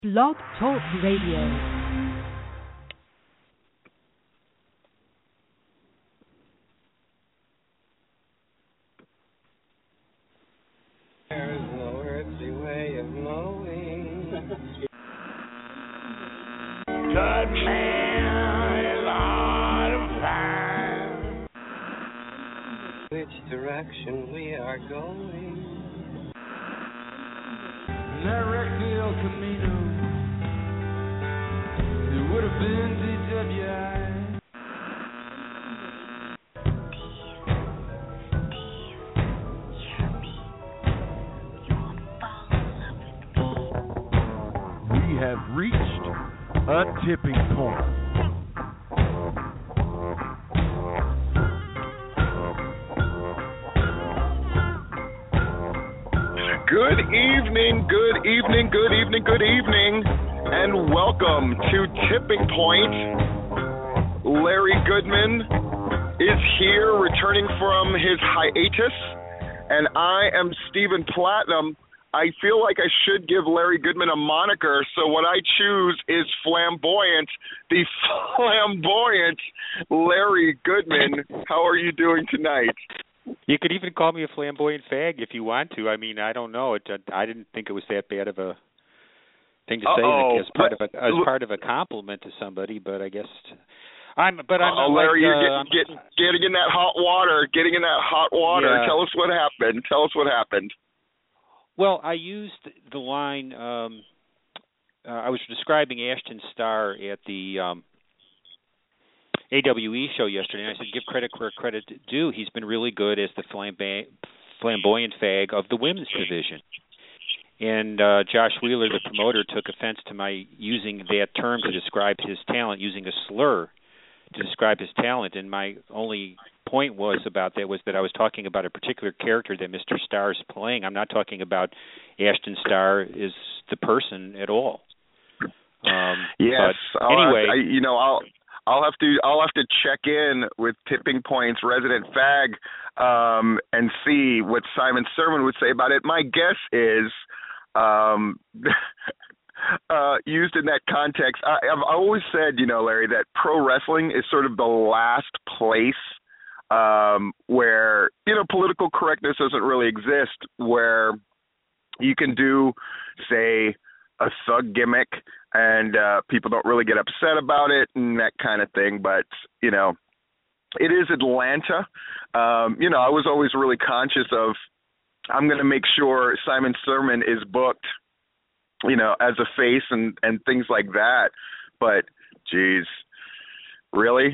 Blog Talk Radio. There's no earthly way of knowing. Good man is out of time. Which direction we are going. Directly El Camino. It would have been DWI. We have reached a tipping point. Good evening, good evening, good evening, good evening, and welcome to Tipping Point. Larry Goodman is here returning from his hiatus, and I am Stephen Platinum. I feel like I should give Larry Goodman a moniker, so what I choose is Flamboyant, the flamboyant Larry Goodman. How are you doing tonight? You could even call me a flamboyant fag if you want to. I mean, I don't know. I didn't think it was that bad of a thing to say as part of a compliment to somebody, but I guess I'm not Larry, like, you're getting in that hot water. Yeah. Tell us what happened. Well, I used the line. I was describing Ashton Starr at the AWE show yesterday, and I said, give credit where credit due. He's been really good as the flamboyant fag of the women's division. And Josh Wheeler, the promoter, took offense to my using that term to describe his talent, using a slur to describe his talent. And my only point was that I was talking about a particular character that Mr. Starr is playing. I'm not talking about Ashton Starr as the person at all. Yes. But anyway, I'll have to check in with Tipping Point's resident fag and see what Simon Sermon would say about it. My guess is, used in that context, I've always said, Larry, that pro wrestling is sort of the last place where, political correctness doesn't really exist, where you can do, say, a thug gimmick and people don't really get upset about it and that kind of thing. But, it is Atlanta. I was always really conscious of, I'm going to make sure Simon Sermon is booked, as a face and things like that. But, geez, really?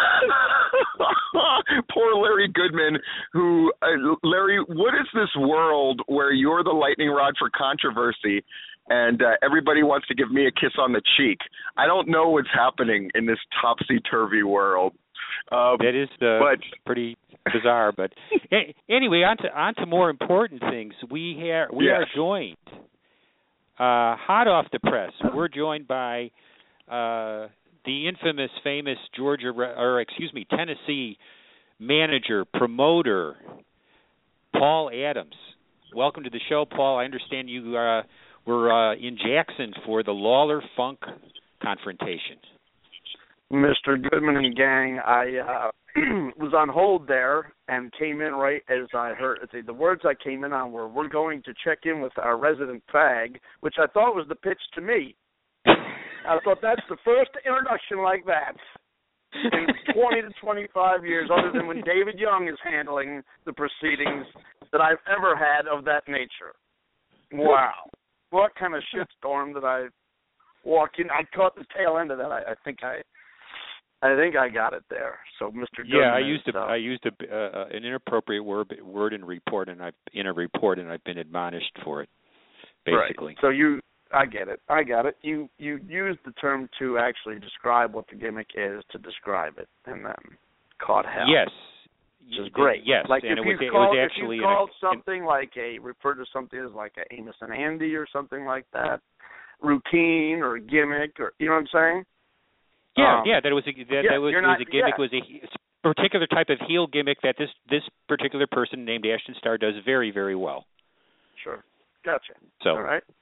Poor Larry Goodman, Larry, what is this world where you're the lightning rod for controversy and everybody wants to give me a kiss on the cheek? I don't know what's happening in this topsy-turvy world. That is pretty bizarre. But anyway, on to more important things. We are joined, hot off the press. We're joined by the infamous, famous Tennessee manager, promoter, Paul Adams. Welcome to the show, Paul. I understand you were in Jackson for the Lawler Funk confrontation. Mr. Goodman and gang, I was on hold there and came in right as I heard. The words I came in on were, we're going to check in with our resident fag, which I thought was the pitch to me. I thought that's the first introduction like that in 20 to 25 years, other than when David Young is handling the proceedings, that I've ever had of that nature. Wow. What kind of shitstorm did I walk in? I caught the tail end of that. I think I got it there. So, Mr. Goodman. Yeah, I used an inappropriate word in a report, and I've been admonished for it, basically. Right. So I get it. I got it. You used the term to actually describe what the gimmick is to describe it, and then caught hell. Yes. Which is great. Yes. Like and if it you was called something like refer to something as like a Amos and Andy or something like that, routine or gimmick, or you know what I'm saying? Yeah. That was a gimmick. Was a particular type of heel gimmick that this particular person named Ashton Starr does very, very well. Sure. Gotcha. So, all right.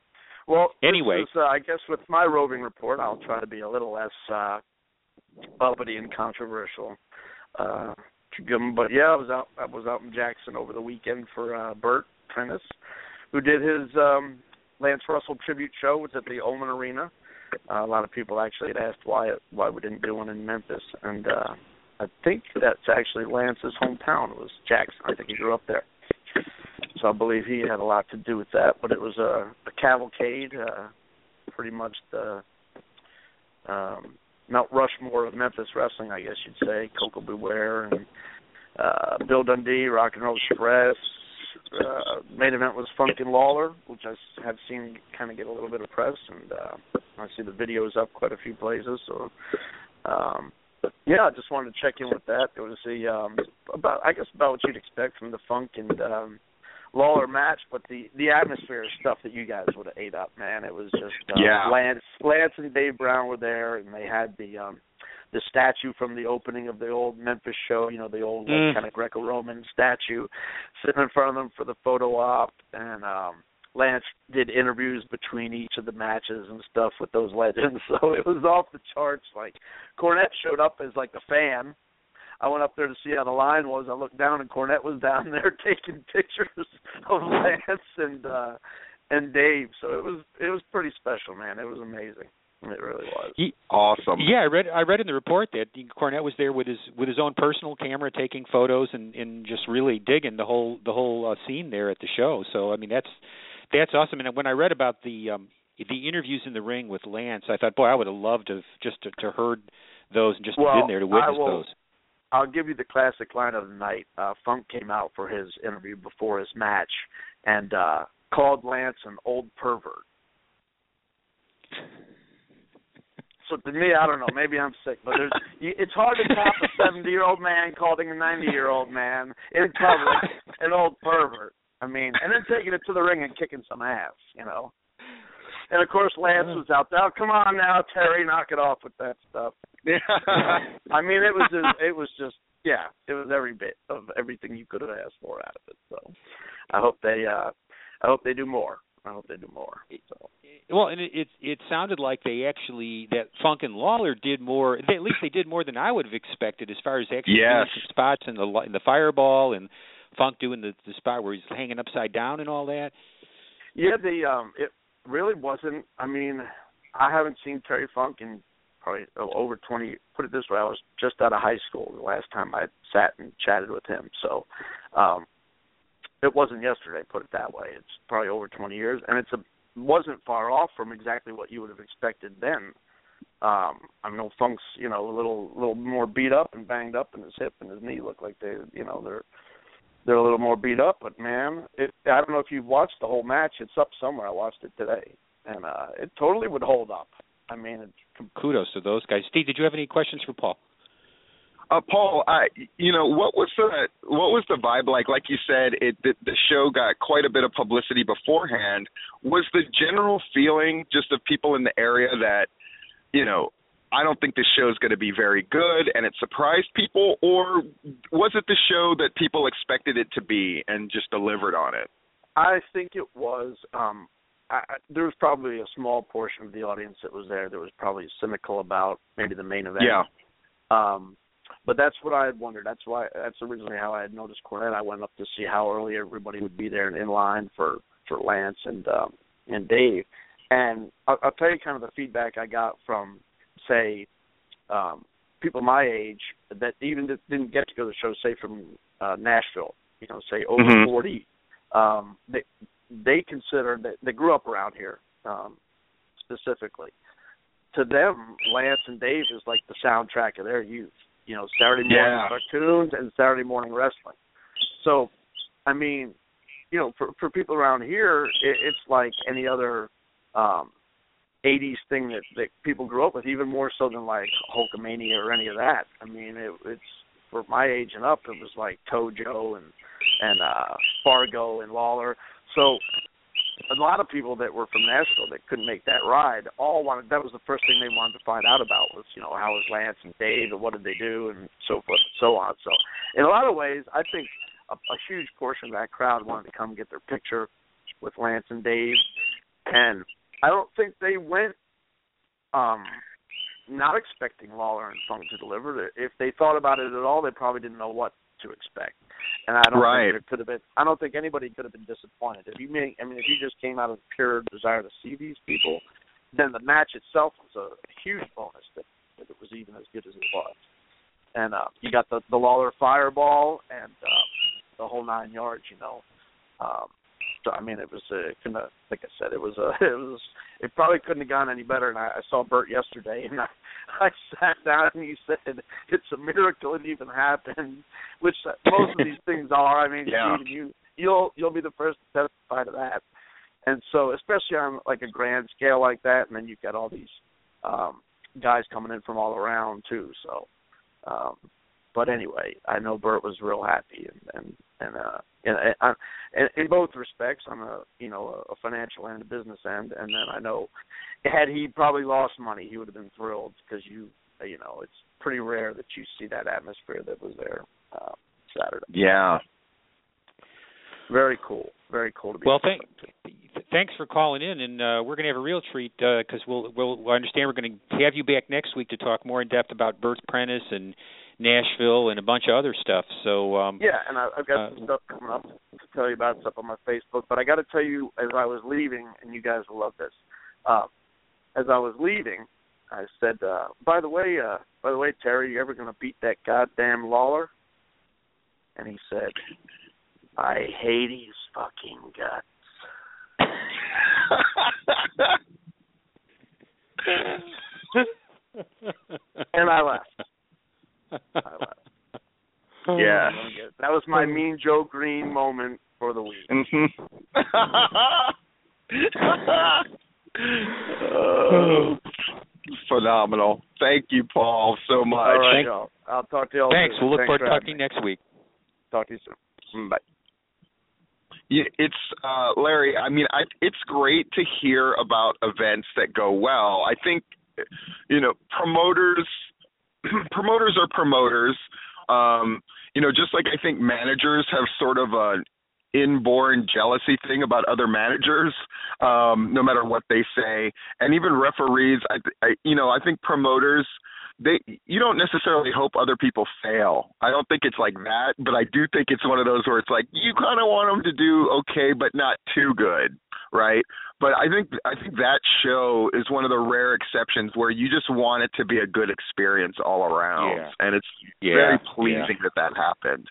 Well, anyway, I guess with my roving report, I'll try to be a little less uppity and controversial. But yeah, I was out in Jackson over the weekend for Bert Prentice, who did his Lance Russell tribute show. Was at the Ullman Arena. A lot of people actually had asked why we didn't do one in Memphis, and I think that's actually Lance's hometown. It was Jackson. I think he grew up there. So I believe he had a lot to do with that. But it was a cavalcade, pretty much the Mount Rushmore of Memphis wrestling, I guess you'd say. Coco Beware and Bill Dundee, Rock and Roll Express. Main event was Funkin' Lawler, which I have seen kind of get a little bit of press, and I see the videos up quite a few places. So, but yeah, I just wanted to check in with that. It was about what you'd expect from the Funk and Lawler match, but the atmosphere stuff that you guys would have ate up, man. It was just Lance and Dave Brown were there, and they had the statue from the opening of the old Memphis show, the old kind of Greco-Roman statue, sitting in front of them for the photo op, and Lance did interviews between each of the matches and stuff with those legends, so it was off the charts. Like, Cornette showed up as like a fan. I went up there to see how the line was. I looked down, and Cornette was down there taking pictures of Lance and Dave. So it was pretty special, man. It was amazing. It really was. Awesome. Yeah, I read in the report that Cornette was there with his own personal camera taking photos and just really digging the whole scene there at the show. So I mean that's awesome. And when I read about the interviews in the ring with Lance, I thought, boy, I would have loved to heard those and just been there to witness those. I'll give you the classic line of the night. Funk came out for his interview before his match and called Lance an old pervert. So to me, I don't know, maybe I'm sick, but it's hard to top a 70-year-old man calling a 90-year-old man in public an old pervert. I mean, and then taking it to the ring and kicking some ass, And, of course, Lance was out there. Oh, come on now, Terry, knock it off with that stuff. I mean, it was just, every bit of everything you could have asked for out of it. So I hope they do more. So. Well, and it sounded like that Funk and Lawler did more. At least they did more than I would have expected, as far as actually doing some spots in the Fireball, and Funk doing the spot where he's hanging upside down and all that. Yeah, it really wasn't. I mean, I haven't seen Terry Funk in probably over 20. Put it this way, I was just out of high school the last time I sat and chatted with him. So. It wasn't yesterday, put it that way. It's probably over 20 years, and wasn't far off from exactly what you would have expected then. I know Funk's, a little more beat up and banged up, and his hip and his knee look like they're a little more beat up. But man, I don't know if you've watched the whole match. It's up somewhere. I watched it today, and it totally would hold up. I mean, kudos to those guys. Steve, did you have any questions for Paul? Paul, what was the vibe like? Like you said, the show got quite a bit of publicity beforehand. Was the general feeling just of people in the area that, I don't think this show is going to be very good, and it surprised people, or was it the show that people expected it to be and just delivered on it? I think it was. There was probably a small portion of the audience that was there that was probably cynical about maybe the main event. Yeah. But that's what I had wondered. That's originally how I had noticed Cornette. I went up to see how early everybody would be there in line for Lance and Dave. And I'll tell you kind of the feedback I got from, say, people my age that even didn't get to go to the show, say from Nashville, say over 40. They consider that they grew up around here specifically. To them, Lance and Dave is like the soundtrack of their youth. Saturday morning cartoons and Saturday morning wrestling. So, I mean, for people around here, it's like any other 80s thing that people grew up with, even more so than like Hulkamania or any of that. I mean, it's for my age and up, it was like Tojo and Fargo and Lawler. So a lot of people that were from Nashville that couldn't make that ride that was the first thing they wanted to find out about was, how was Lance and Dave and what did they do and so forth and so on. So in a lot of ways, I think a huge portion of that crowd wanted to come get their picture with Lance and Dave. And I don't think they went not expecting Lawler and Funk to deliver. If they thought about it at all, they probably didn't know what to expect. And I don't think there could have been. I don't think anybody could have been disappointed. If you just came out of pure desire to see these people, then the match itself was a huge bonus that it was even as good as it was. And you got the Lawler fireball and the whole 9 yards, So I mean, it was like I said, it probably couldn't have gone any better. And I saw Bert yesterday, and I sat down and he said, "It's a miracle it even happened," which most of these things are. I mean, Stephen, you'll be the first to testify to that. And so, especially on like a grand scale like that, and then you've got all these guys coming in from all around too. So, but anyway, I know Bert was real happy, and in both respects, on a financial and a business end, and then I know had he probably lost money, he would have been thrilled because it's pretty rare that you see that atmosphere that was there Saturday. Yeah. Very cool. Very cool to be. Well, thanks for calling in, and we're going to have a real treat because we'll understand we're going to have you back next week to talk more in depth about Bert Prentice and Nashville and a bunch of other stuff. So and I've got some stuff coming up to tell you about, stuff on my Facebook. But I got to tell you, as I was leaving, and you guys will love this. As I was leaving, I said, "By the way, Terry, you ever going to beat that goddamn Lawler?" And he said, "I hate his fucking guts." And I left. Yeah. That was my Mean Joe Green moment for the week. Phenomenal. Thank you, Paul, so much. All right, y'all. I'll talk to you all Thanks. soon. We'll look forward to talking to you next week. Talk to you soon. Bye. Yeah, it's Larry. I mean, it's great to hear about events that go well. I think, promoters are promoters. Just like I think managers have sort of an inborn jealousy thing about other managers, no matter what they say, and even referees. I think promoters, you don't necessarily hope other people fail. I don't think it's like that, but I do think it's one of those where it's like you kind of want them to do okay, but not too good, right? But I think that show is one of the rare exceptions where you just want it to be a good experience all around, and it's very pleasing that happened.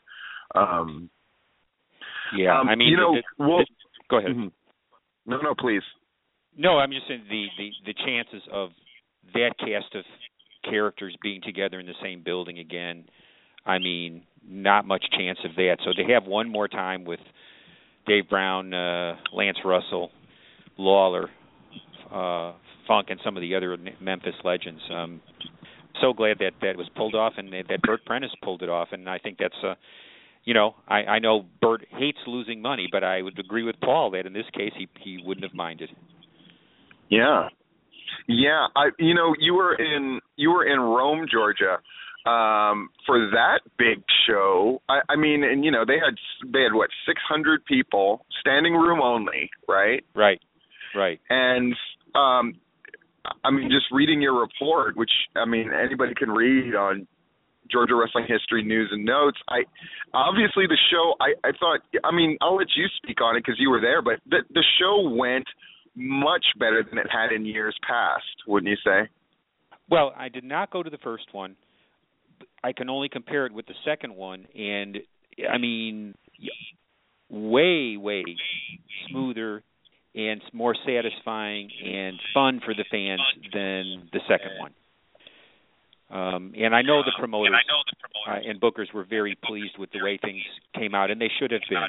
I mean, go ahead. No, please. No, I'm just saying the chances of that cast of characters being together in the same building again, I mean, not much chance of that. So to have one more time with Dave Brown, Lance Russell, Lawler, Funk, and some of the other Memphis legends. So glad that was pulled off, and that Bert Prentice pulled it off. And I think that's, I know Bert hates losing money, but I would agree with Paul that in this case he wouldn't have minded. Yeah. Yeah, you were in Rome, Georgia, for that big show. I mean, and they had what, 600 people, standing room only, right? Right. And I mean, just reading your report, which anybody can read on Georgia Wrestling History News and Notes. Obviously the show. I thought. I mean, I'll let you speak on it because you were there, but the show went much better than it had in years past, wouldn't you say? Well, I did not go to the first one. I can only compare it with the second one, and I mean, way smoother and more satisfying and fun for the fans than the second one. And I know the promoters and bookers were very pleased with the way things came out, and they should have been.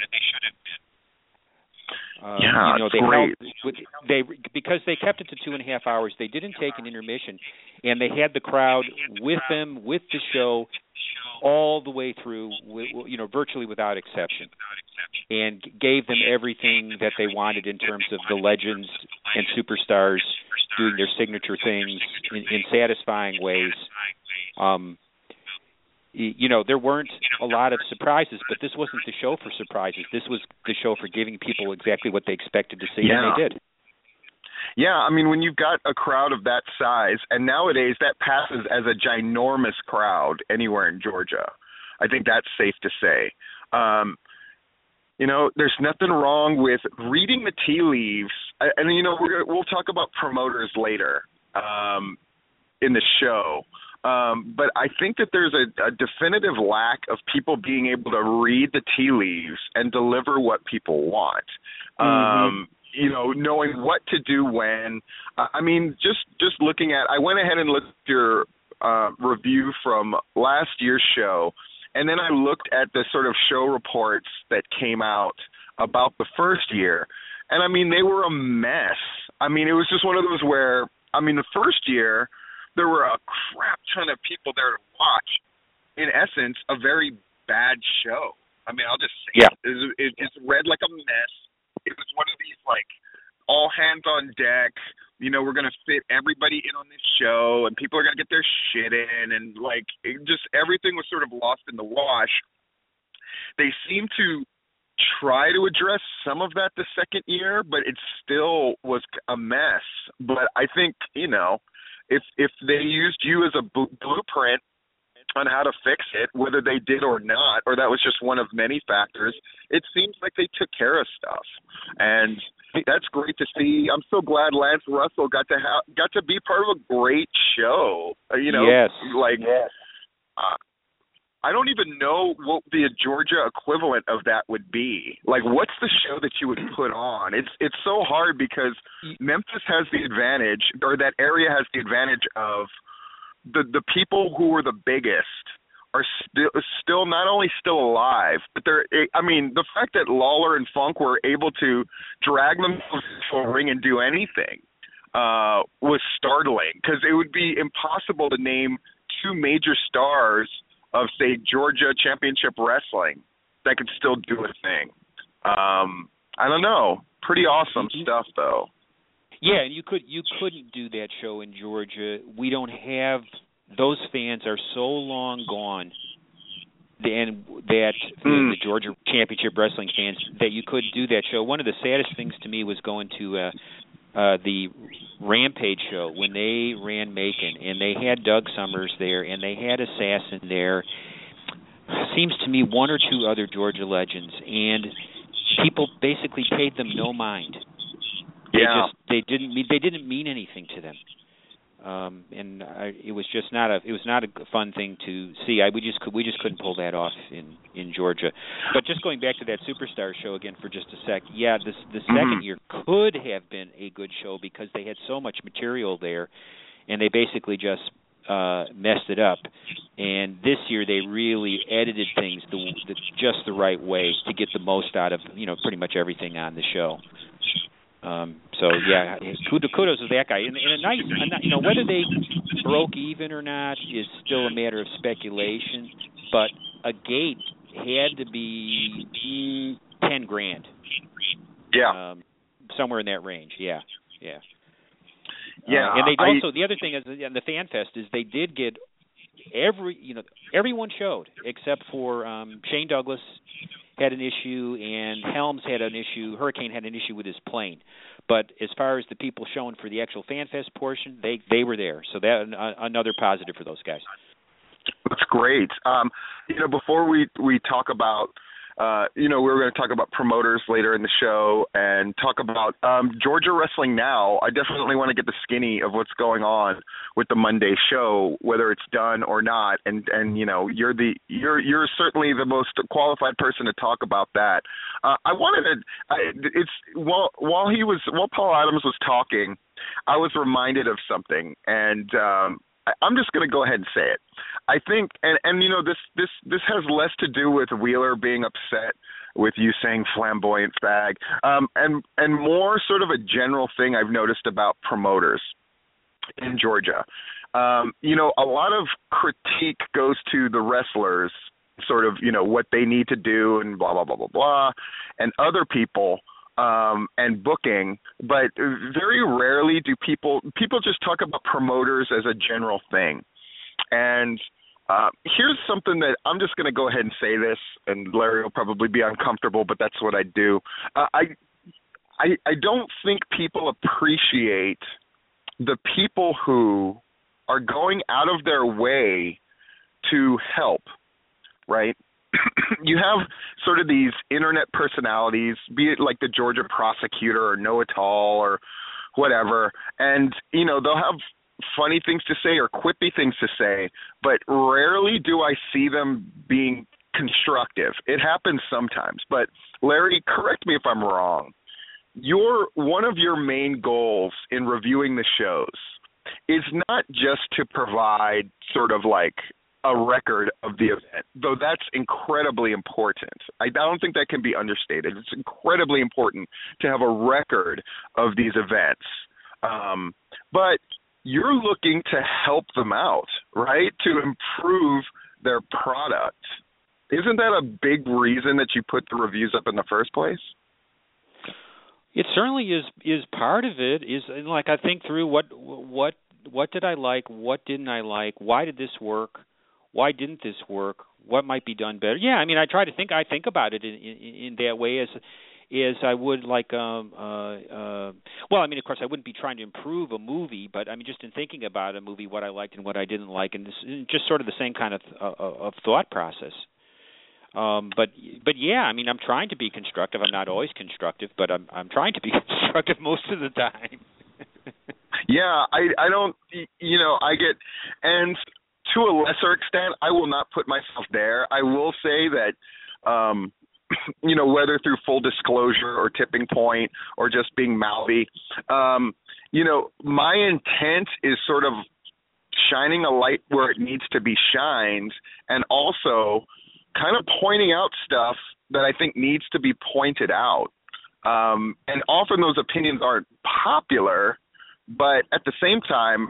Because they kept it to 2.5 hours, they didn't take an intermission, and they had the crowd with them, with the show, all the way through, virtually without exception, and gave them everything that they wanted in terms of the legends and superstars doing their signature things in satisfying ways. There weren't a lot of surprises, but this wasn't the show for surprises. This was the show for giving people exactly what they expected to see, and they did. Yeah, I mean, when you've got a crowd of that size, and nowadays that passes as a ginormous crowd anywhere in Georgia, I think that's safe to say. There's nothing wrong with reading the tea leaves, and we'll talk about promoters later in the show. But I think that there's a definitive lack of people being able to read the tea leaves and deliver what people want. Knowing what to do when. I mean, just looking at, I went ahead and looked at your review from last year's show, and then I looked at the sort of show reports that came out about the first year, and I mean, they were a mess. I mean, it was just one of those where, the first year, there were a crap ton of people there to watch. In essence, a very bad show. I mean, I'll just say it's read like a mess. It was one of these, like, all hands on deck, we're going to fit everybody in on this show, and people are going to get their shit in, and, like, everything was sort of lost in the wash. They seem to try to address some of that the second year, but it still was a mess. But I think, if they used you as a blueprint on how to fix it, whether they did or not, or that was just one of many factors, it seems like they took care of stuff, and that's great to see. I'm so glad Lance Russell got to be part of a great show. Yes. I don't even know what the Georgia equivalent of that would be. Like, what's the show that you would put on? It's so hard because Memphis has the advantage, or that area has the advantage of the people who were the biggest are still not only still alive, but the fact that Lawler and Funk were able to drag themselves into a ring and do anything was startling, because it would be impossible to name two major stars of, say, Georgia Championship Wrestling that could still do a thing. I don't know. Pretty awesome stuff, though. Yeah, and you couldn't do that show in Georgia. We don't have, those fans are so long gone, and that the Georgia Championship Wrestling fans, that you couldn't do that show. One of the saddest things to me was going to the Rampage show when they ran Macon, and they had Doug Summers there, and they had Assassin there. Seems to me one or two other Georgia legends, and people basically paid them no mind. They didn't mean anything to them, it was not a fun thing to see. We just couldn't pull that off in Georgia. But just going back to that Superstar show again for just a sec, the second year could have been a good show because they had so much material there, and they basically just messed it up. And this year they really edited things just the right way to get the most out of pretty much everything on the show. Kudos to that guy. And a nice, whether they broke even or not is still a matter of speculation. But a gate had to be $10,000. Yeah. Somewhere in that range. Yeah. And they also, the other thing is, the Fan Fest is they did get everyone showed except for Shane Douglas had an issue, and Helms had an issue. Hurricane had an issue with his plane. But as far as the people showing for the actual Fan Fest portion, they were there. So that another positive for those guys. That's great. Before we talk about, we were going to talk about promoters later in the show and talk about Georgia Wrestling Now. I definitely want to get the skinny of what's going on with the Monday show, whether it's done or not. And you're certainly the most qualified person to talk about that. I wanted to. While Paul Adams was talking, I was reminded of something, and I'm just going to go ahead and say it. I think, and this has less to do with Wheeler being upset with you saying flamboyant fag, and more sort of a general thing I've noticed about promoters in Georgia. A lot of critique goes to the wrestlers, sort of, what they need to do and blah, blah, blah, blah, blah, and other people. And booking, but very rarely do people just talk about promoters as a general thing. And here's something that I'm just going to go ahead and say this, and Larry will probably be uncomfortable, but that's what I do. I don't think people appreciate the people who are going out of their way to help, right? You have sort of these internet personalities, be it like the Georgia prosecutor or Know-It-All or whatever, and, you know, they'll have funny things to say or quippy things to say, but rarely do I see them being constructive. It happens sometimes, but Larry, correct me if I'm wrong. One of your main goals in reviewing the shows is not just to provide sort of like a record of the event, though that's incredibly important. I don't think that can be understated. It's incredibly important to have a record of these events. But you're looking to help them out, right, to improve their product. Isn't that a big reason that you put the reviews up in the first place? It certainly is part of it. Is like I think through what did I like, what didn't I like, why did this work, why didn't this work, what might be done better. Yeah, I mean I think about it in that way as I would like well, I mean of course I wouldn't be trying to improve a movie, but I mean just in thinking about a movie, what I liked and what I didn't like, and this just sort of the same kind of thought process. But yeah, I mean, I'm trying to be constructive. I'm not always constructive, but I'm trying to be constructive most of the time. Yeah, I don't, you know, I get, and to a lesser extent, I will not put myself there. I will say that, you know, whether through full disclosure or tipping point or just being mouthy, you know, my intent is sort of shining a light where it needs to be shined, and also kind of pointing out stuff that I think needs to be pointed out. And often those opinions aren't popular, but at the same time,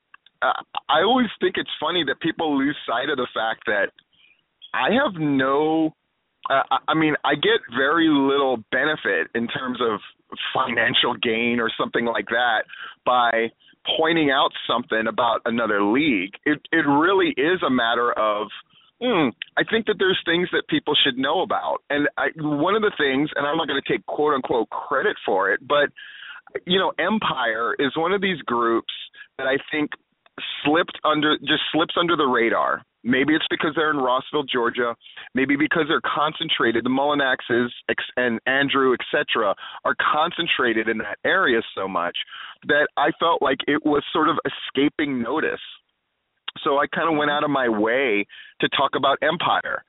I always think it's funny that people lose sight of the fact that I have no, I mean, I get very little benefit in terms of financial gain or something like that by pointing out something about another league. It really is a matter of, I think that there's things that people should know about. And one of the things, and I'm not going to take quote-unquote credit for it, but, you know, Empire is one of these groups that I think slips under the radar. Maybe it's because they're in Rossville, Georgia. Maybe because they're concentrated. The Mullinaxes and Andrew, et cetera, are concentrated in that area so much that I felt like it was sort of escaping notice. So I kind of went out of my way to talk about Empire.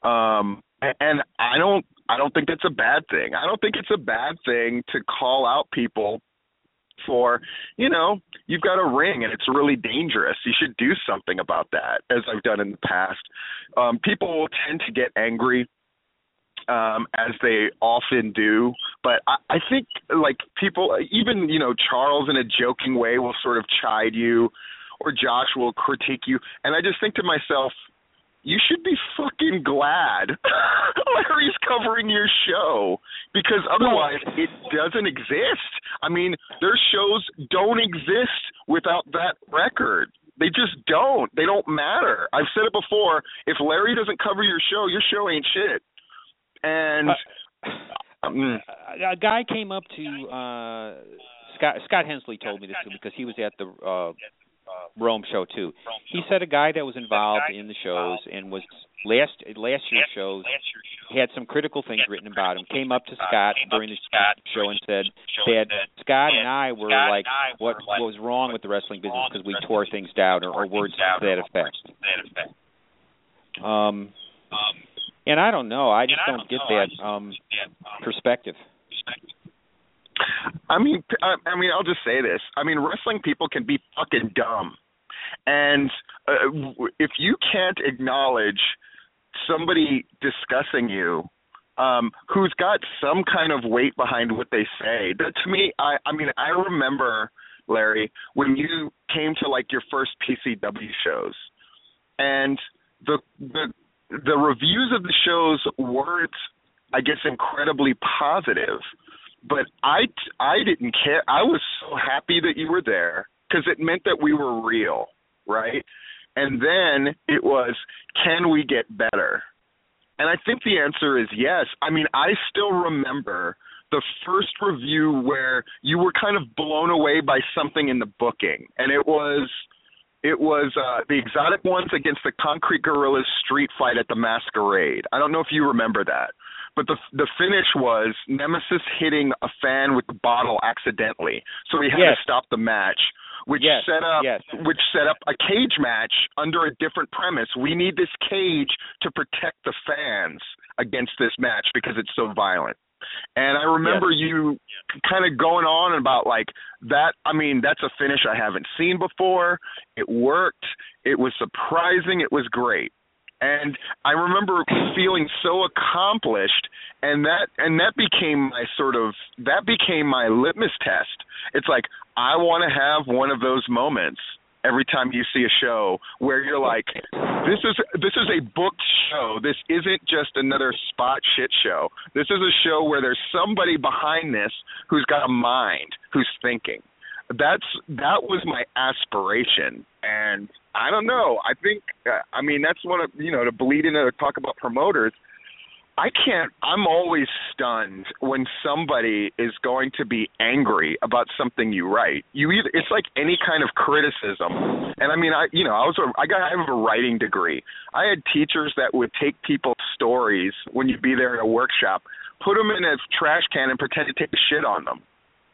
And I don't think that's a bad thing. I don't think it's a bad thing to call out people for, you know, you've got a ring and it's really dangerous. You should do something about that, as I've done in the past. People will tend to get angry, as they often do. But I think, like, people, even, you know, Charles in a joking way will sort of chide you, or Josh will critique you. And I just think to myself, you should be fucking glad Larry's covering your show, because otherwise it doesn't exist. I mean, their shows don't exist without that record. They just don't. They don't matter. I've said it before. If Larry doesn't cover your show ain't shit. And a guy came up to Scott Hensley told me this too, because he was at the Rome show too. He said a guy that was involved in the shows and was last year's shows had some critical things written about him, came up to Scott during the show and said Scott and I were like, what was wrong with the wrestling business because we tore things down, or words to that effect. And I don't know. I just don't get that perspective. I mean, I'll just say this. I mean, wrestling people can be fucking dumb. And if you can't acknowledge somebody discussing you who's got some kind of weight behind what they say, that, to me, I remember, Larry, when you came to, like, your first PCW shows, and the reviews of the shows weren't, I guess, incredibly positive. But I didn't care. I was so happy that you were there because it meant that we were real, right? And then it was, can we get better? And I think the answer is yes. I mean, I still remember the first review where you were kind of blown away by something in the booking, and it was the Exotic Ones against the Concrete Gorillas street fight at the Masquerade. I don't know if you remember that, but the finish was Nemesis hitting a fan with the bottle accidentally, so he had to stop the match. Which set up a cage match under a different premise. We need this cage to protect the fans against this match because it's so violent. And I remember you kind of going on about like that. I mean, that's a finish I haven't seen before. It worked. It was surprising. It was great. And I remember feeling so accomplished, and that became my litmus test. It's like, I want to have one of those moments every time you see a show where you're like, this is a booked show. This isn't just another spot shit show. This is a show where there's somebody behind this who's got a mind, who's thinking. That was my aspiration, and I don't know. I think, that's one of, to bleed into talk about promoters. I'm always stunned when somebody is going to be angry about something you write. It's like any kind of criticism. And I have a writing degree. I had teachers that would take people's stories when you'd be there in a workshop, put them in a trash can and pretend to take a shit on them.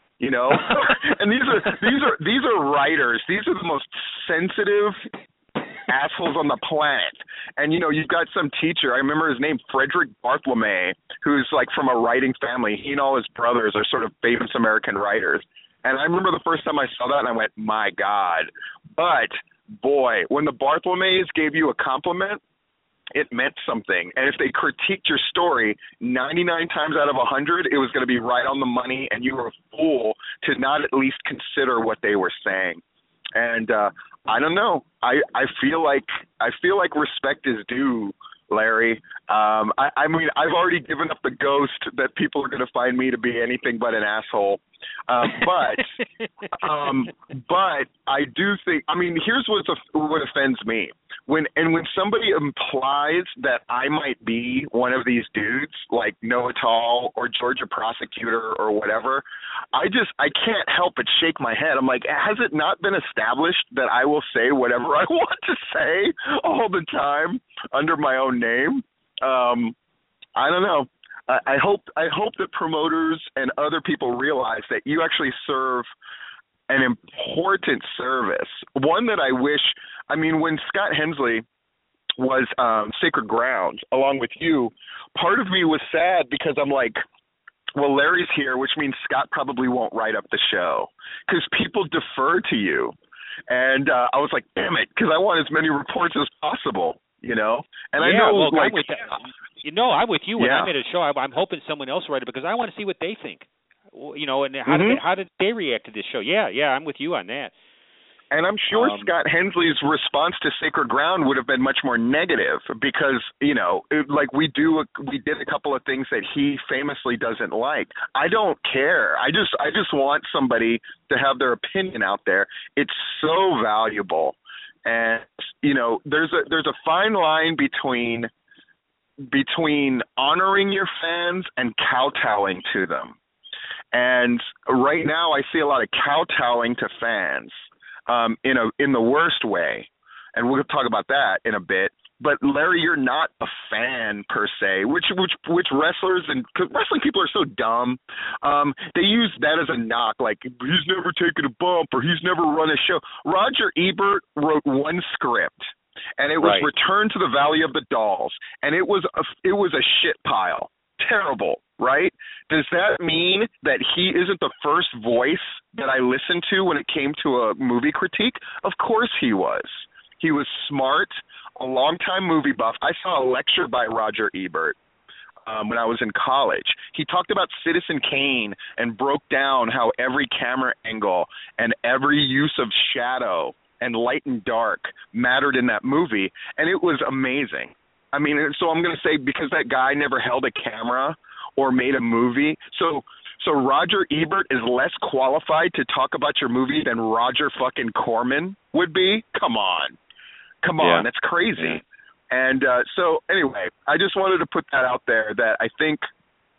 And these are writers. These are the most sensitive assholes on the planet. And you've got some teacher, I remember his name, Frederick Bartholomew, who's like from a writing family. He and all his brothers are sort of famous American writers. And I remember the first time I saw that and I went, my God. But boy, when the Bartholomews gave you a compliment, it meant something. And if they critiqued your story 99 times out of 100, it was going to be right on the money, and you were a fool to not at least consider what they were saying. And I don't know. I feel like respect is due, Larry. I've already given up the ghost that people are going to find me to be anything but an asshole. But I do think. Here's what offends me. When somebody implies that I might be one of these dudes, like Noah Tall or Georgia Prosecutor or whatever, I can't help but shake my head. I'm like, has it not been established that I will say whatever I want to say all the time under my own name? I don't know. I hope that promoters and other people realize that you actually serve an important service, one that I wish. When Scott Hensley was Sacred Ground along with you, part of me was sad because I'm like, well, Larry's here, which means Scott probably won't write up the show because people defer to you. And I was like, damn it, because I want as many reports as possible, And I know, I'm with that. I'm with you. When I'm at a show, I'm hoping someone else write it because I want to see what they think. And how did they react to this show? Yeah, I'm with you on that. And I'm sure Scott Hensley's response to Sacred Ground would have been much more negative because, we did a couple of things that he famously doesn't like. I don't care. I just want somebody to have their opinion out there. It's so valuable. And, there's a fine line between honoring your fans and kowtowing to them. And right now I see a lot of kowtowing to fans. In the worst way, and we'll talk about that in a bit. But Larry, you're not a fan per se, which wrestlers and wrestling people are so dumb. They use that as a knock, like he's never taken a bump or he's never run a show. Roger Ebert wrote one script, and it was Return to the Valley of the Dolls, and it was a shit pile. Terrible, right? Does that mean that he isn't the first voice that I listened to when it came to a movie critique? Of course he was. He was smart, a longtime movie buff. I saw a lecture by Roger Ebert when I was in college. He talked about Citizen Kane and broke down how every camera angle and every use of shadow and light and dark mattered in that movie, and it was amazing. So I'm going to say because that guy never held a camera or made a movie, so Roger Ebert is less qualified to talk about your movie than Roger fucking Corman would be? Come on, that's crazy. Yeah. And so anyway, I just wanted to put that out there that I think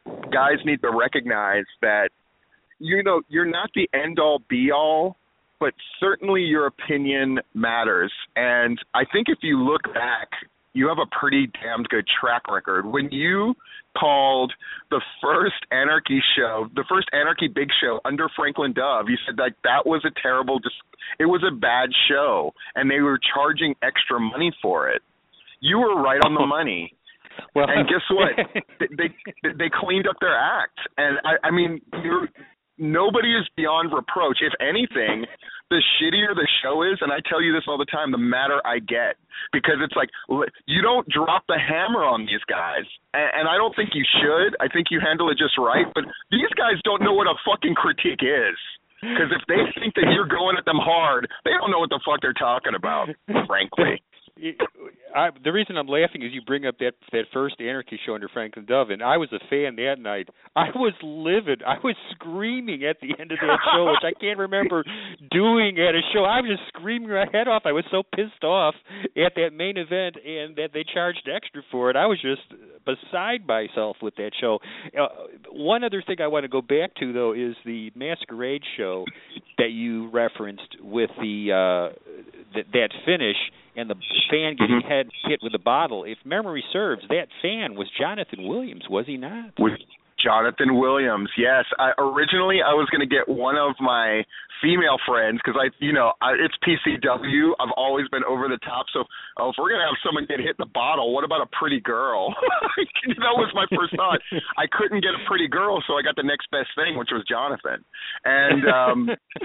guys need to recognize that, you know, you're not the end-all, be-all, but certainly your opinion matters. And I think if you look back, you have a pretty damn good track record. When you called the first Anarchy Big Show under Franklin Dove, you said that was a terrible, it was a bad show, and they were charging extra money for it. You were right on the money. Well, and guess what? they cleaned up their act. And I mean, nobody is beyond reproach. If anything, the shittier the show is, and I tell you this all the time, the madder I get, because it's like, you don't drop the hammer on these guys, and I don't think you should. I think you handle it just right, but these guys don't know what a fucking critique is, because if they think that you're going at them hard, they don't know what the fuck they're talking about, frankly. The reason I'm laughing is you bring up that first Anarchy show under Franklin Dove, and I was a fan that night. I was livid. I was screaming at the end of that show, which I can't remember doing at a show. I was just screaming my head off. I was so pissed off at that main event and that they charged extra for it. I was just beside myself with that show. One other thing I want to go back to, though, is the Masquerade show that you referenced with the that finish and the fan getting hit with a bottle. If memory serves, that fan was Jonathan Williams, was he not? With Jonathan Williams, yes. Originally, I was going to get one of my female friends, because it's PCW. I've always been over the top. So, if we're going to have someone get hit in the bottle, what about a pretty girl? That was my first thought. I couldn't get a pretty girl, so I got the next best thing, which was Jonathan. And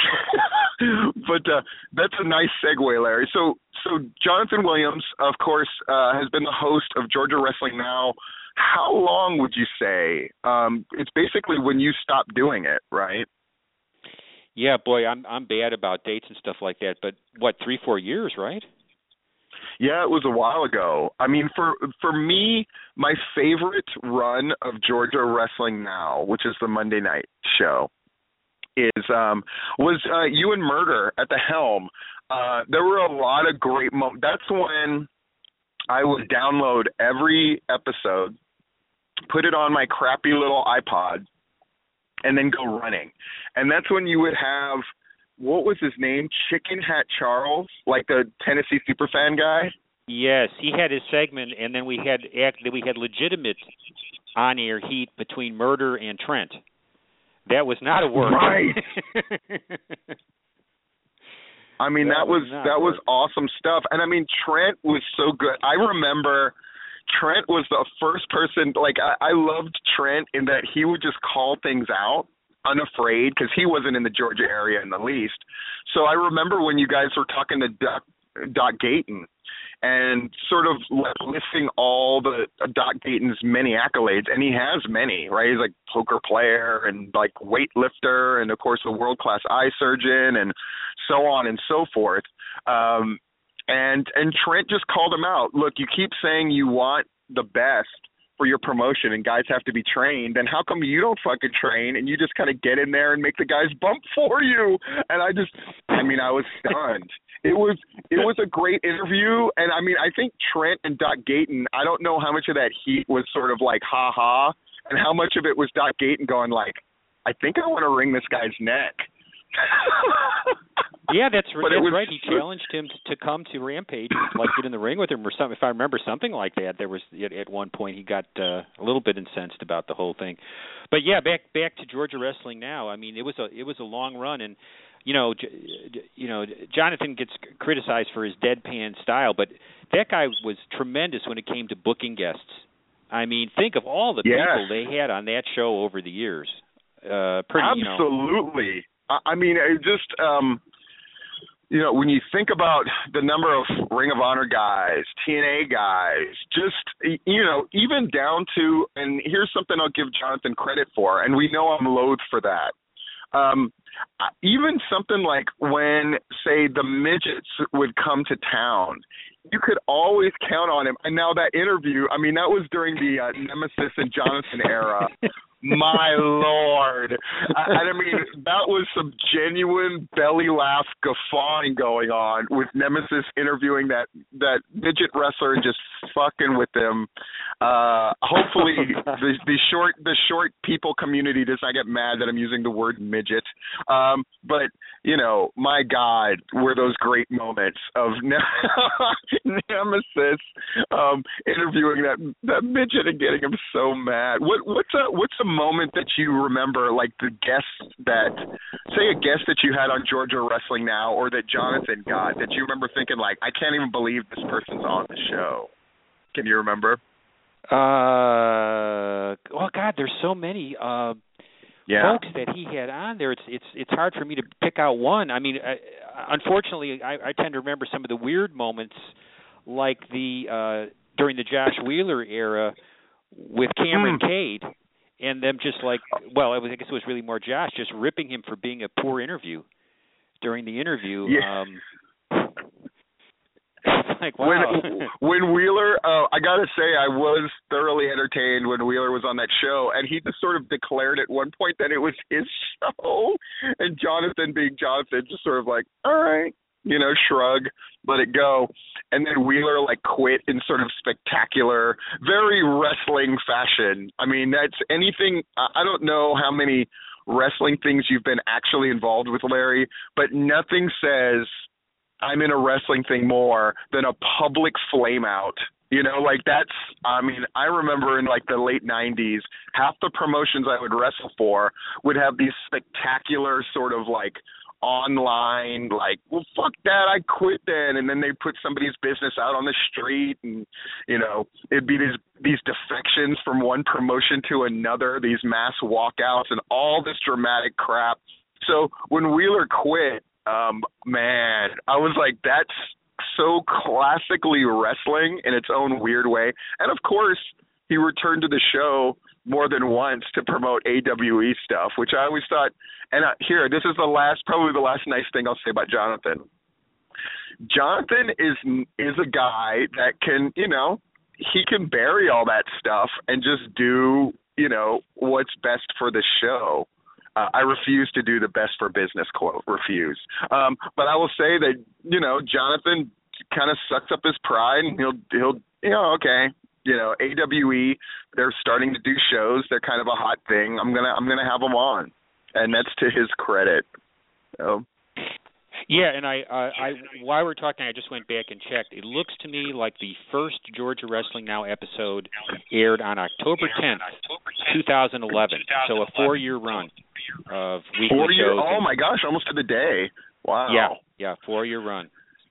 but that's a nice segue, Larry. So Jonathan Williams, of course, has been the host of Georgia Wrestling Now. How long would you say? It's basically when you stopped doing it, right? Yeah, boy, I'm bad about dates and stuff like that. But what, 3-4 years, right? Yeah, it was a while ago. I mean, for me, my favorite run of Georgia Wrestling Now, which is the Monday night show, was you and Murder at the helm. There were a lot of great moments. That's when I would download every episode, put it on my crappy little iPod, and then go running. And that's when you would have, what was his name? Chicken Hat Charles, like the Tennessee Superfan guy? Yes, he had his segment, and then we had legitimate on-air heat between Murder and Trent. That was not a work. Right. I mean, that was awesome stuff. And I mean, Trent was so good. I remember Trent was the first person, like, I loved Trent in that he would just call things out unafraid, because he wasn't in the Georgia area in the least. So I remember when you guys were talking to Doc Gayton and sort of listing all the Doc Gayton's many accolades, and he has many, right? He's like poker player and like weightlifter and, of course, a world-class eye surgeon and so on and so forth. And Trent just called him out. Look, you keep saying you want the best for your promotion and guys have to be trained, and how come you don't fucking train and you just kind of get in there and make the guys bump for you? And I was stunned. It was a great interview, and I mean, I think Trent and Doc Gayton, I don't know how much of that heat was sort of like ha-ha, and how much of it was Doc Gayton going like, I think I want to wring this guy's neck. Yeah, that's right. He challenged him to come to Rampage, like get in the ring with him or something. If I remember something like that, there was at one point he got a little bit incensed about the whole thing. But yeah, back to Georgia Wrestling Now. I mean, it was a long run, and Jonathan gets criticized for his deadpan style, but that guy was tremendous when it came to booking guests. I mean, think of all the people they had on that show over the years. Absolutely. I mean, it just, when you think about the number of Ring of Honor guys, TNA guys, just, even down to, and here's something I'll give Jonathan credit for, and we know I'm loath for that. Even something like when, say, the midgets would come to town, you could always count on him. And now that interview, I mean, that was during the Nemesis and Jonathan era. My Lord. And I mean, that was some genuine belly laugh guffawing going on with Nemesis interviewing that midget wrestler and just fucking with them. Hopefully the short people community does not get mad that I'm using the word midget. But, you know, my God, were those great moments of Nemesis interviewing that midget and getting him so mad. What's a moment that you remember, like a guest that you had on Georgia Wrestling Now, or that Jonathan got, that you remember thinking, like, I can't even believe this person's on the show? Can you remember? Oh God, there's so many folks that he had on there. It's hard for me to pick out one. I mean, unfortunately, I tend to remember some of the weird moments, like the during the Josh Wheeler era with Cameron Cade, and them just like, well, I guess it was really more Josh just ripping him for being a poor interview during the interview. Yeah. Like, wow. When Wheeler, I gotta say, I was thoroughly entertained when Wheeler was on that show, and he just sort of declared at one point that it was his show, and Jonathan, being Jonathan, just sort of like, all right, you know, shrug, let it go. And then Wheeler, like, quit in sort of spectacular, very wrestling fashion. I mean, that's anything, I don't know how many wrestling things you've been actually involved with, Larry, but nothing says I'm in a wrestling thing more than a public flame out. You know, like that's, I mean, I remember in like the late 90s, half the promotions I would wrestle for would have these spectacular sort of like online, like, well, fuck that, I quit then. And then they put somebody's business out on the street, and, you know, it'd be these defections from one promotion to another, these mass walkouts and all this dramatic crap. So when Wheeler quit, man, I was like, that's so classically wrestling in its own weird way. And of course, he returned to the show more than once to promote AWE stuff, which I always thought, and here, this is probably the last nice thing I'll say about Jonathan. Jonathan is a guy that can, you know, he can bury all that stuff and just do, you know, what's best for the show. I refuse to do the best for business quote, refuse. But I will say that, you know, Jonathan kind of sucks up his pride, and he'll, you know, okay, you know, AWE, they're starting to do shows. They're kind of a hot thing. I'm gonna have them on, and that's to his credit. So. Yeah, and I while we're talking, I just went back and checked. It looks to me like the first Georgia Wrestling Now episode aired on October 10th, 2011. So a 4-year run of weekly shows. Oh my gosh, almost to the day. Wow. Yeah, 4-year run.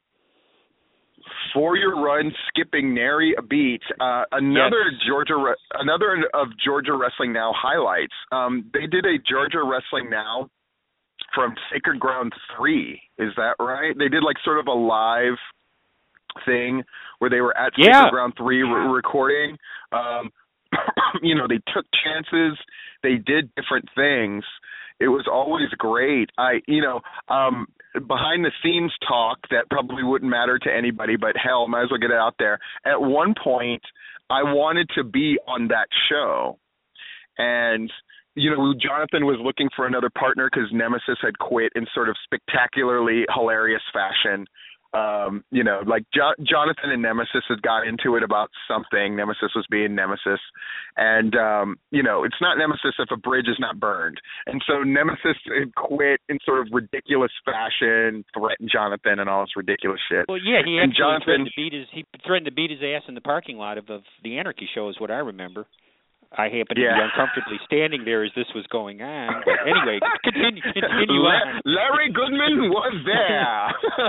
4-year run, skipping nary a beat. Another of Georgia Wrestling Now highlights. They did a Georgia Wrestling Now from Sacred Ground 3, is that right? They did like sort of a live thing where they were at Sacred Ground 3 recording. You know, they took chances. They did different things. It was always great. Behind the scenes talk that probably wouldn't matter to anybody, but hell, might as well get it out there. At one point, I wanted to be on that show. And you know, Jonathan was looking for another partner because Nemesis had quit in sort of spectacularly hilarious fashion. You know, like Jonathan and Nemesis had got into it about something. Nemesis was being Nemesis. And, you know, it's not Nemesis if a bridge is not burned. And so Nemesis had quit in sort of ridiculous fashion, threatened Jonathan and all this ridiculous shit. Well, yeah, he actually threatened to beat his ass in the parking lot of the Anarchy show is what I remember. I happened to be uncomfortably standing there as this was going on. But anyway, continue on. Larry Goodman was there.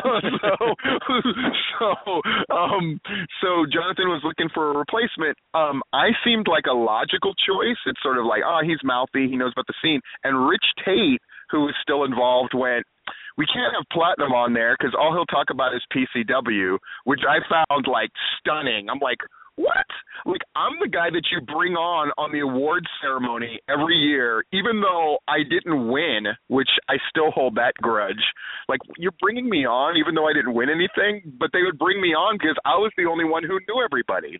So Jonathan was looking for a replacement. I seemed like a logical choice. It's sort of like, oh, he's mouthy, he knows about the scene. And Rich Tate, who was still involved, went, we can't have Platinum on there because all he'll talk about is PCW, which I found like stunning. I'm like, what? Like, I'm the guy that you bring on the awards ceremony every year, even though I didn't win, which I still hold that grudge. Like, you're bringing me on even though I didn't win anything, but they would bring me on because I was the only one who knew everybody.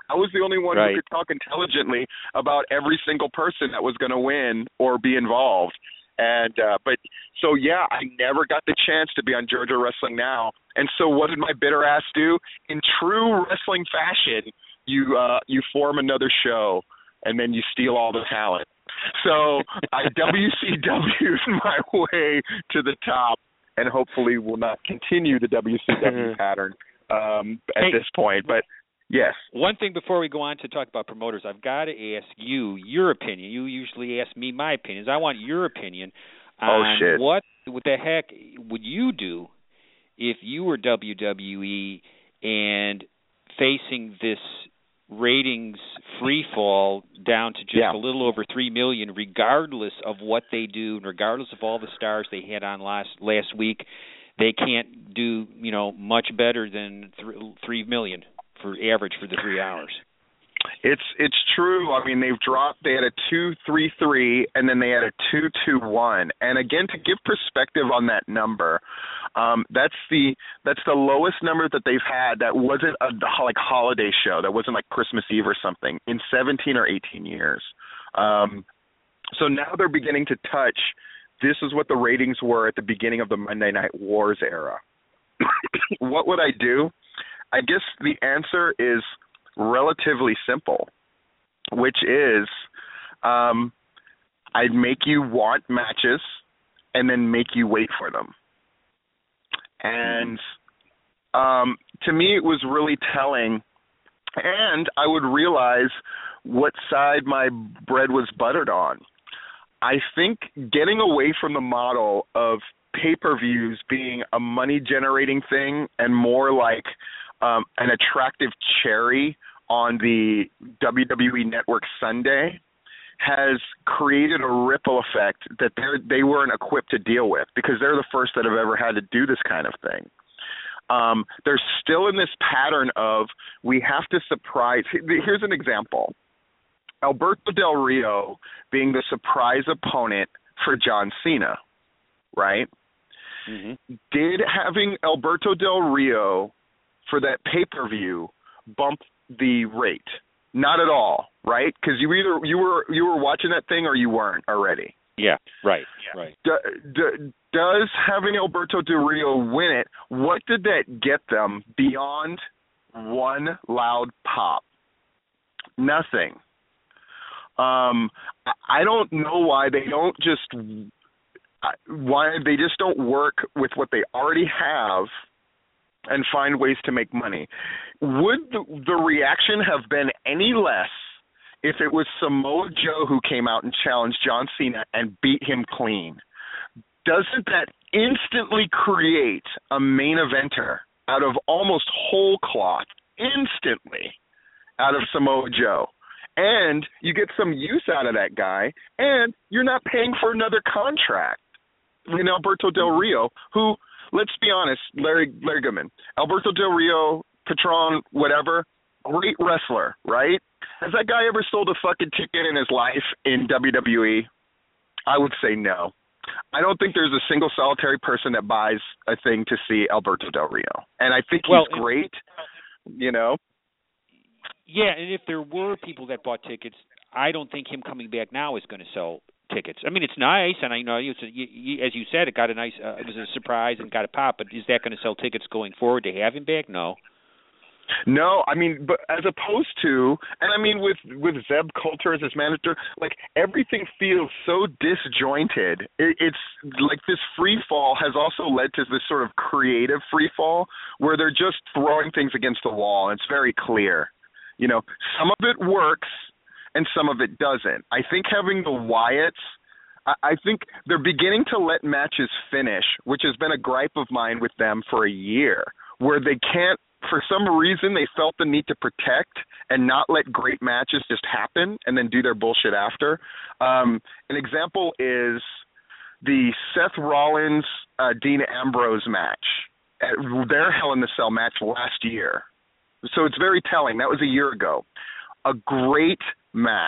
I was the only one Right. who could talk intelligently about every single person that was going to win or be involved. And but so yeah, I never got the chance to be on JoJo Wrestling Now. And so what did my bitter ass do? In true wrestling fashion, you form another show and then you steal all the talent. So I WCW'd my way to the top, and hopefully will not continue the WCW pattern at this point. But yes. One thing before we go on to talk about promoters, I've got to ask you your opinion. You usually ask me my opinions. I want your opinion on what the heck would you do if you were WWE and facing this ratings free fall down to just a little over 3 million, regardless of what they do, and regardless of all the stars they had on last week. They can't do much better than 3 million for average for the 3 hours. It's true. I mean, they had a 2.33 and then they had a 2.21. And again, to give perspective on that number, that's the lowest number that they've had that wasn't a holiday show, that wasn't like Christmas Eve or something, in 17 or 18 years. So now they're beginning to touch. This is what the ratings were at the beginning of the Monday Night Wars era. What would I do? I guess the answer is relatively simple, which is I'd make you want matches and then make you wait for them. And to me, it was really telling, and I would realize what side my bread was buttered on. I think getting away from the model of pay-per-views being a money-generating thing and more like an attractive cherry on the WWE Network Sunday has created a ripple effect that they weren't equipped to deal with, because they're the first that have ever had to do this kind of thing. They're still in this pattern of we have to surprise. Here's an example. Alberto Del Rio being the surprise opponent for John Cena, right? Mm-hmm. Did having Alberto Del Rio for that pay-per-view bump the rate? Not at all, right? Because you were watching that thing or you weren't already. Yeah, right. Does having Alberto Del Rio win it, what did that get them beyond one loud pop? Nothing. I don't know why they just don't work with what they already have and find ways to make money. Would the reaction have been any less if it was Samoa Joe who came out and challenged John Cena and beat him clean? Doesn't that instantly create a main eventer out of almost whole cloth, instantly, out of Samoa Joe? And you get some use out of that guy, and you're not paying for another contract. Alberto Del Rio, who, let's be honest, Larry Goodman, Alberto Del Rio, Patron, whatever, great wrestler, right? Has that guy ever sold a fucking ticket in his life in WWE? I would say no. I don't think there's a single solitary person that buys a thing to see Alberto Del Rio. And I think he's great, Yeah, and if there were people that bought tickets, I don't think him coming back now is going to sell tickets. I mean, it's nice, and I know, as you said, it got a nice, it was a surprise and got a pop. But is that going to sell tickets going forward to have him back? No. No, I mean, but as opposed to, and I mean, with Zeb Coulter as his manager, like everything feels so disjointed. It's like this free fall has also led to this sort of creative free fall where they're just throwing things against the wall. And it's very clear. Some of it works and some of it doesn't. I think having the Wyatts, I think they're beginning to let matches finish, which has been a gripe of mine with them for a year, where they can't, for some reason, they felt the need to protect and not let great matches just happen and then do their bullshit after. An example is the Seth Rollins, Dean Ambrose match, their Hell in the Cell match last year. So it's very telling. That was a year ago. A great match.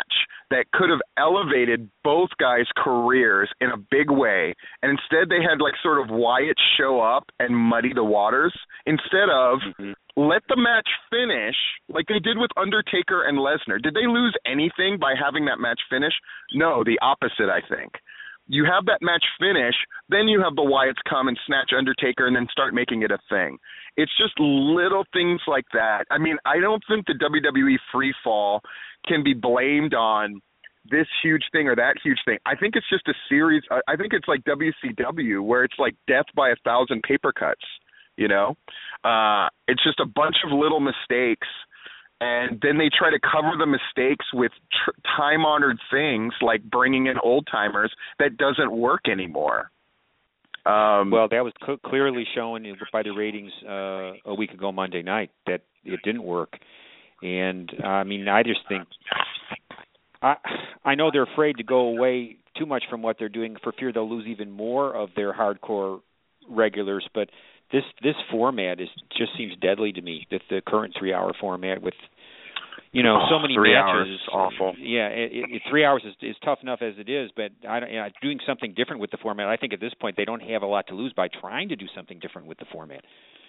that could have elevated both guys' careers in a big way. And instead they had like sort of Wyatt show up and muddy the waters instead of let the match finish like they did with Undertaker and Lesnar. Did they lose anything by having that match finish? No, the opposite, I think. You have that match finish, then you have the Wyatts come and snatch Undertaker and then start making it a thing. It's just little things like that. I mean, I don't think the WWE free fall can be blamed on this huge thing or that huge thing. I think it's just a series. I think it's like WCW where it's like death by 1,000 paper cuts, you know? It's just a bunch of little mistakes. And then they try to cover the mistakes with time-honored things like bringing in old-timers that doesn't work anymore. Well, that was clearly shown by the ratings a week ago Monday night that it didn't work. And, I mean, I just think I know they're afraid to go away too much from what they're doing for fear they'll lose even more of their hardcore regulars, but this format just seems deadly to me. That the current 3-hour format with, you know, so many 3 matches. hours is awful. Yeah, 3 hours is tough enough as it is, but doing something different with the format. I think at this point they don't have a lot to lose by trying to do something different with the format.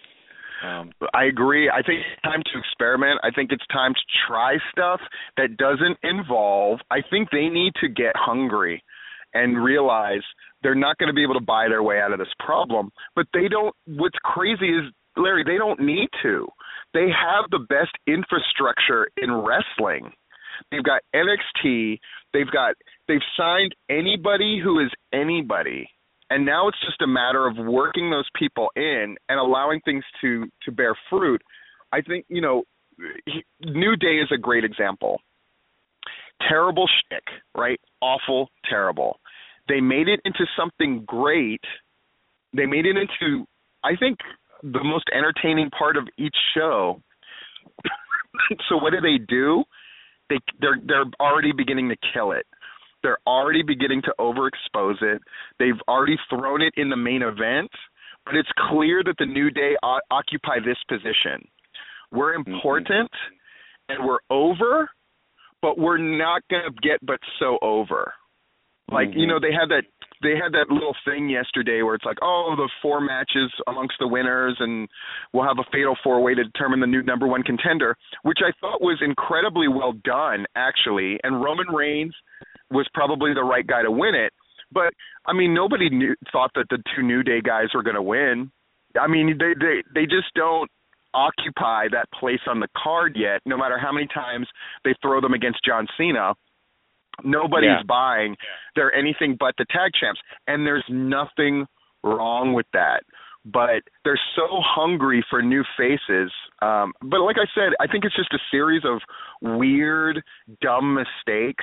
I agree. I think it's time to experiment. I think it's time to try stuff that doesn't involve. I think they need to get hungry and realize they're not going to be able to buy their way out of this problem. But they don't. What's crazy is, Larry, they don't need to. They have the best infrastructure in wrestling. They've got NXT. They've signed anybody who is anybody. And now it's just a matter of working those people in and allowing things to bear fruit. I think, you know, New Day is a great example. Terrible shtick, right? Awful, terrible. They made it into something great. They made it into, I think, the most entertaining part of each show. So what do? They're already beginning to kill it. They're already beginning to overexpose it. They've already thrown it in the main event, but it's clear that the New Day occupy this position. We're important and we're over, but we're not going to get but so over. Like, you know, they had that little thing yesterday where it's like, oh, the 4 matches amongst the winners, and we'll have a fatal 4-way to determine the new number 1 contender, which I thought was incredibly well done, actually. And Roman Reigns was probably the right guy to win it. But, I mean, nobody thought that the 2 New Day guys were going to win. I mean, they just don't occupy that place on the card yet, no matter how many times they throw them against John Cena. Nobody's buying. They're anything but the tag champs. And there's nothing wrong with that. But they're so hungry for new faces. But like I said, I think it's just a series of weird, dumb mistakes.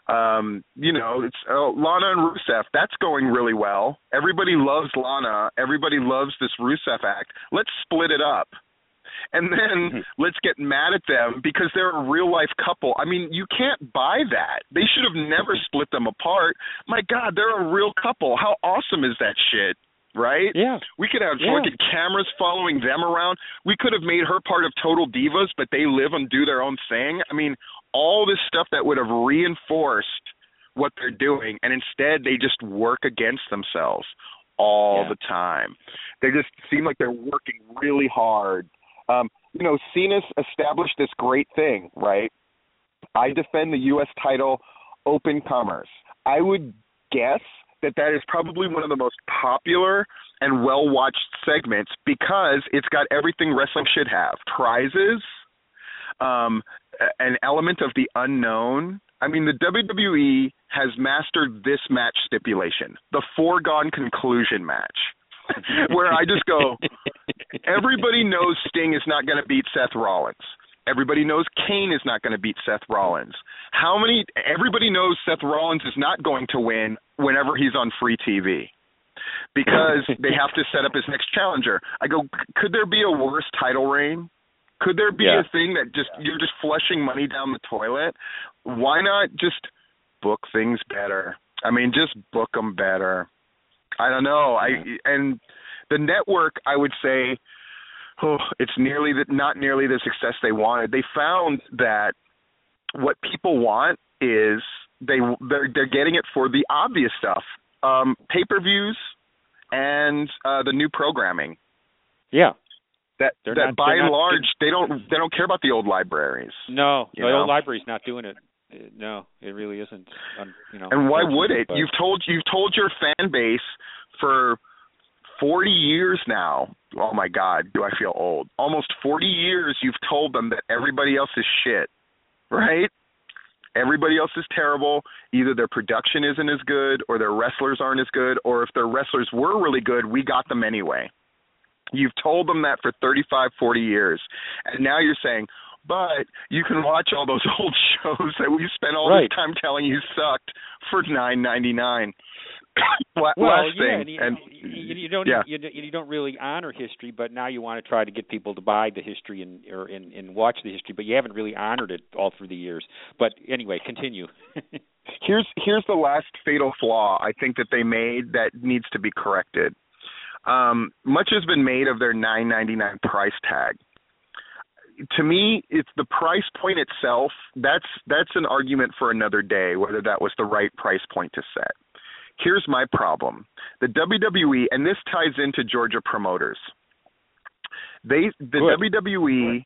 You know, it's Lana and Rusev. That's going really well. Everybody loves Lana. Everybody loves this Rusev act. Let's split it up. And then let's get mad at them because they're a real-life couple. I mean, you can't buy that. They should have never split them apart. My God, they're a real couple. How awesome is that shit, right? Yeah. We could have fucking cameras following them around. We could have made her part of Total Divas, but they live and do their own thing. I mean, all this stuff that would have reinforced what they're doing, and instead they just work against themselves all the time. They just seem like they're working really hard. You know, Cena's established this great thing, right? I defend the U.S. title, open comers. I would guess that is probably one of the most popular and well-watched segments because it's got everything wrestling should have. Prizes, an element of the unknown. I mean, the WWE has mastered this match stipulation, the foregone conclusion match. Where I just go, everybody knows Sting is not going to beat Seth Rollins. Everybody knows Kane is not going to beat Seth Rollins. Everybody knows Seth Rollins is not going to win whenever he's on free TV because they have to set up his next challenger. I go, could there be a worse title reign? Could there be a thing that you're just flushing money down the toilet? Why not just book things better? I mean, just book them better. I don't know. And the network, I would say, it's not nearly the success they wanted. They found that what people want is they're getting it for the obvious stuff, pay-per-views and the new programming. Yeah. That by and large they don't care about the old libraries. No, the old library's not doing it. No, it really isn't. And why would it? You've told your fan base for 40 years now. Oh my God, do I feel old? Almost 40 years you've told them that everybody else is shit, right? Everybody else is terrible. Either their production isn't as good or their wrestlers aren't as good, or if their wrestlers were really good, we got them anyway. You've told them that for 35, 40 years. And now you're saying, but you can watch all those old shows that we spent all this time telling you sucked for $9.99. Last thing, and you don't really honor history, but now you want to try to get people to buy the history and watch the history, but you haven't really honored it all through the years. But anyway, continue. Here's the last fatal flaw I think that they made that needs to be corrected. Much has been made of their $9.99 price tag. To me, it's the price point itself. That's an argument for another day, whether that was the right price point to set. Here's my problem. The WWE, and this ties into Georgia promoters. WWE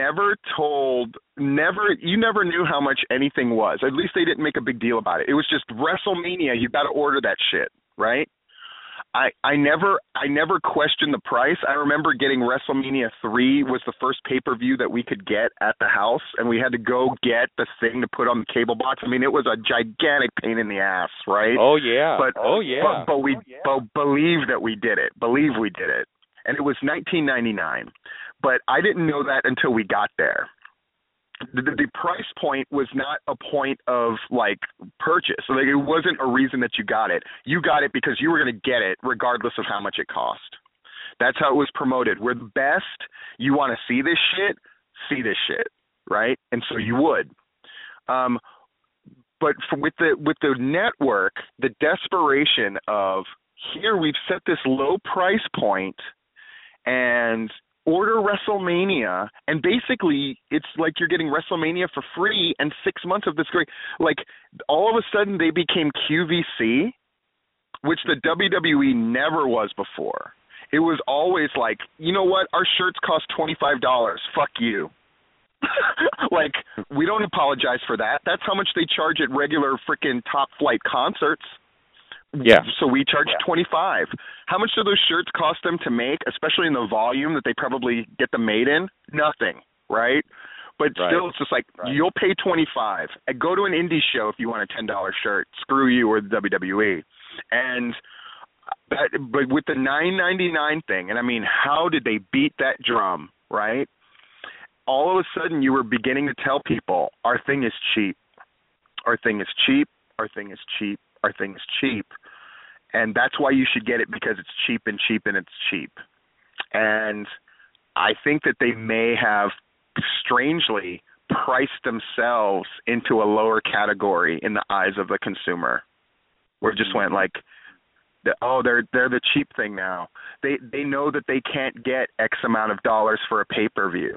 you never knew how much anything was. At least they didn't make a big deal about it. It was just WrestleMania, you got to order that shit, right? I never questioned the price. I remember getting WrestleMania 3 was the first pay-per-view that we could get at the house, and we had to go get the thing to put on the cable box. I mean, it was a gigantic pain in the ass, right? Oh yeah. But believe that we did it. Believe we did it. And it was $19.99. But I didn't know that until we got there. The price point was not a point of, like, purchase. So, like, it wasn't a reason that you got it. You got it because you were going to get it regardless of how much it cost. That's how it was promoted. We're the best. You want to see this shit, right? And so you would. But with the network, the desperation of, here we've set this low price point and order WrestleMania, and basically it's like you're getting WrestleMania for free and 6 months of this great, like, all of a sudden they became QVC, which the WWE never was before. It was always like, you know what, our shirts cost $25, fuck you. Like, we don't apologize for that. That's how much they charge at regular freaking top flight concerts. Yeah. So we charge $25. How much do those shirts cost them to make, especially in the volume that they probably get them made in? Nothing, right? But still, it's just like, you'll pay $25. And go to an indie show if you want a $10 shirt. Screw you or the WWE. But with the $9.99 thing, and I mean, how did they beat that drum, right? All of a sudden, you were beginning to tell people, our thing is cheap. Our thing is cheap. Our thing is cheap. Our thing is cheap. And that's why you should get it, because it's cheap and cheap and it's cheap. And I think that they may have strangely priced themselves into a lower category in the eyes of the consumer. Where it just went like, they're the cheap thing now. They know that they can't get X amount of dollars for a pay-per-view.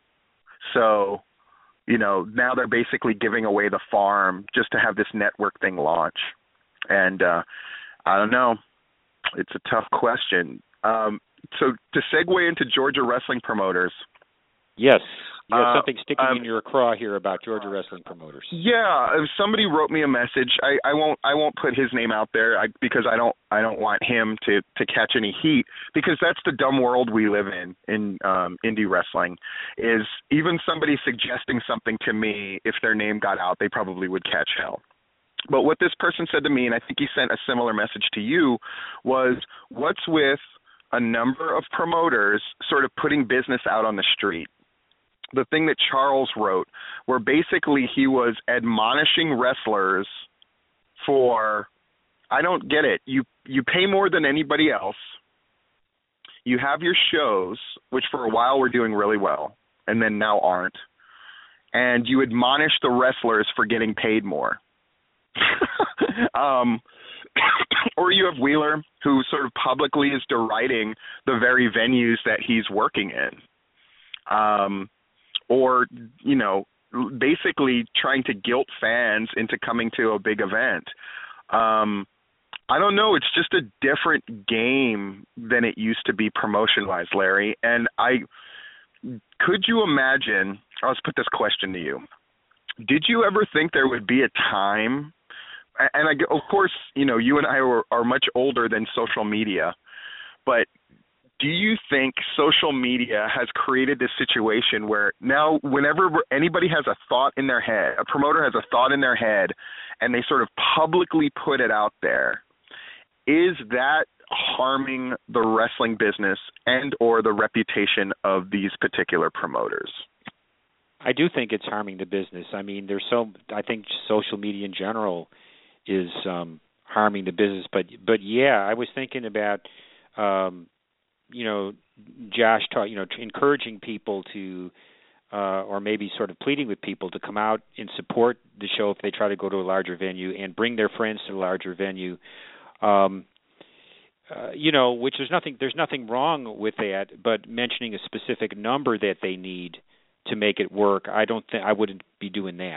So, you know, now they're basically giving away the farm just to have this network thing launch. And I don't know. It's a tough question. So to segue into Georgia wrestling promoters. Yes. You have something sticking in your craw here about Georgia wrestling promoters. Yeah, somebody wrote me a message. I won't put his name out there because I don't want him to catch any heat, because that's the dumb world we live in indie wrestling. Is even somebody suggesting something to me, if their name got out, they probably would catch hell. But what this person said to me, and I think he sent a similar message to you, was, what's with a number of promoters sort of putting business out on the street? The thing that Charles wrote, where basically he was admonishing wrestlers for, I don't get it. You pay more than anybody else. You have your shows, which for a while were doing really well, and then now aren't. And you admonish the wrestlers for getting paid more. Or you have Wheeler, who sort of publicly is deriding the very venues that he's working in. Or, you know, basically trying to guilt fans into coming to a big event. I don't know. It's just a different game than it used to be promotion-wise, Larry. And could you imagine, let's put this question to you. Did you ever think there would be a time, and of course, you and I are much older than social media, but do you think social media has created this situation where now whenever anybody has a thought in their head, a promoter has a thought in their head, and they sort of publicly put it out there, is that harming the wrestling business and or the reputation of these particular promoters? I do think it's harming the business. I mean, I think social media in general is harming the business. But yeah, I was thinking about, Josh taught, encouraging people to, or maybe sort of pleading with people to come out and support the show if they try to go to a larger venue and bring their friends to a larger venue. Which there's nothing wrong with that, but mentioning a specific number that they need to make it work, I wouldn't be doing that.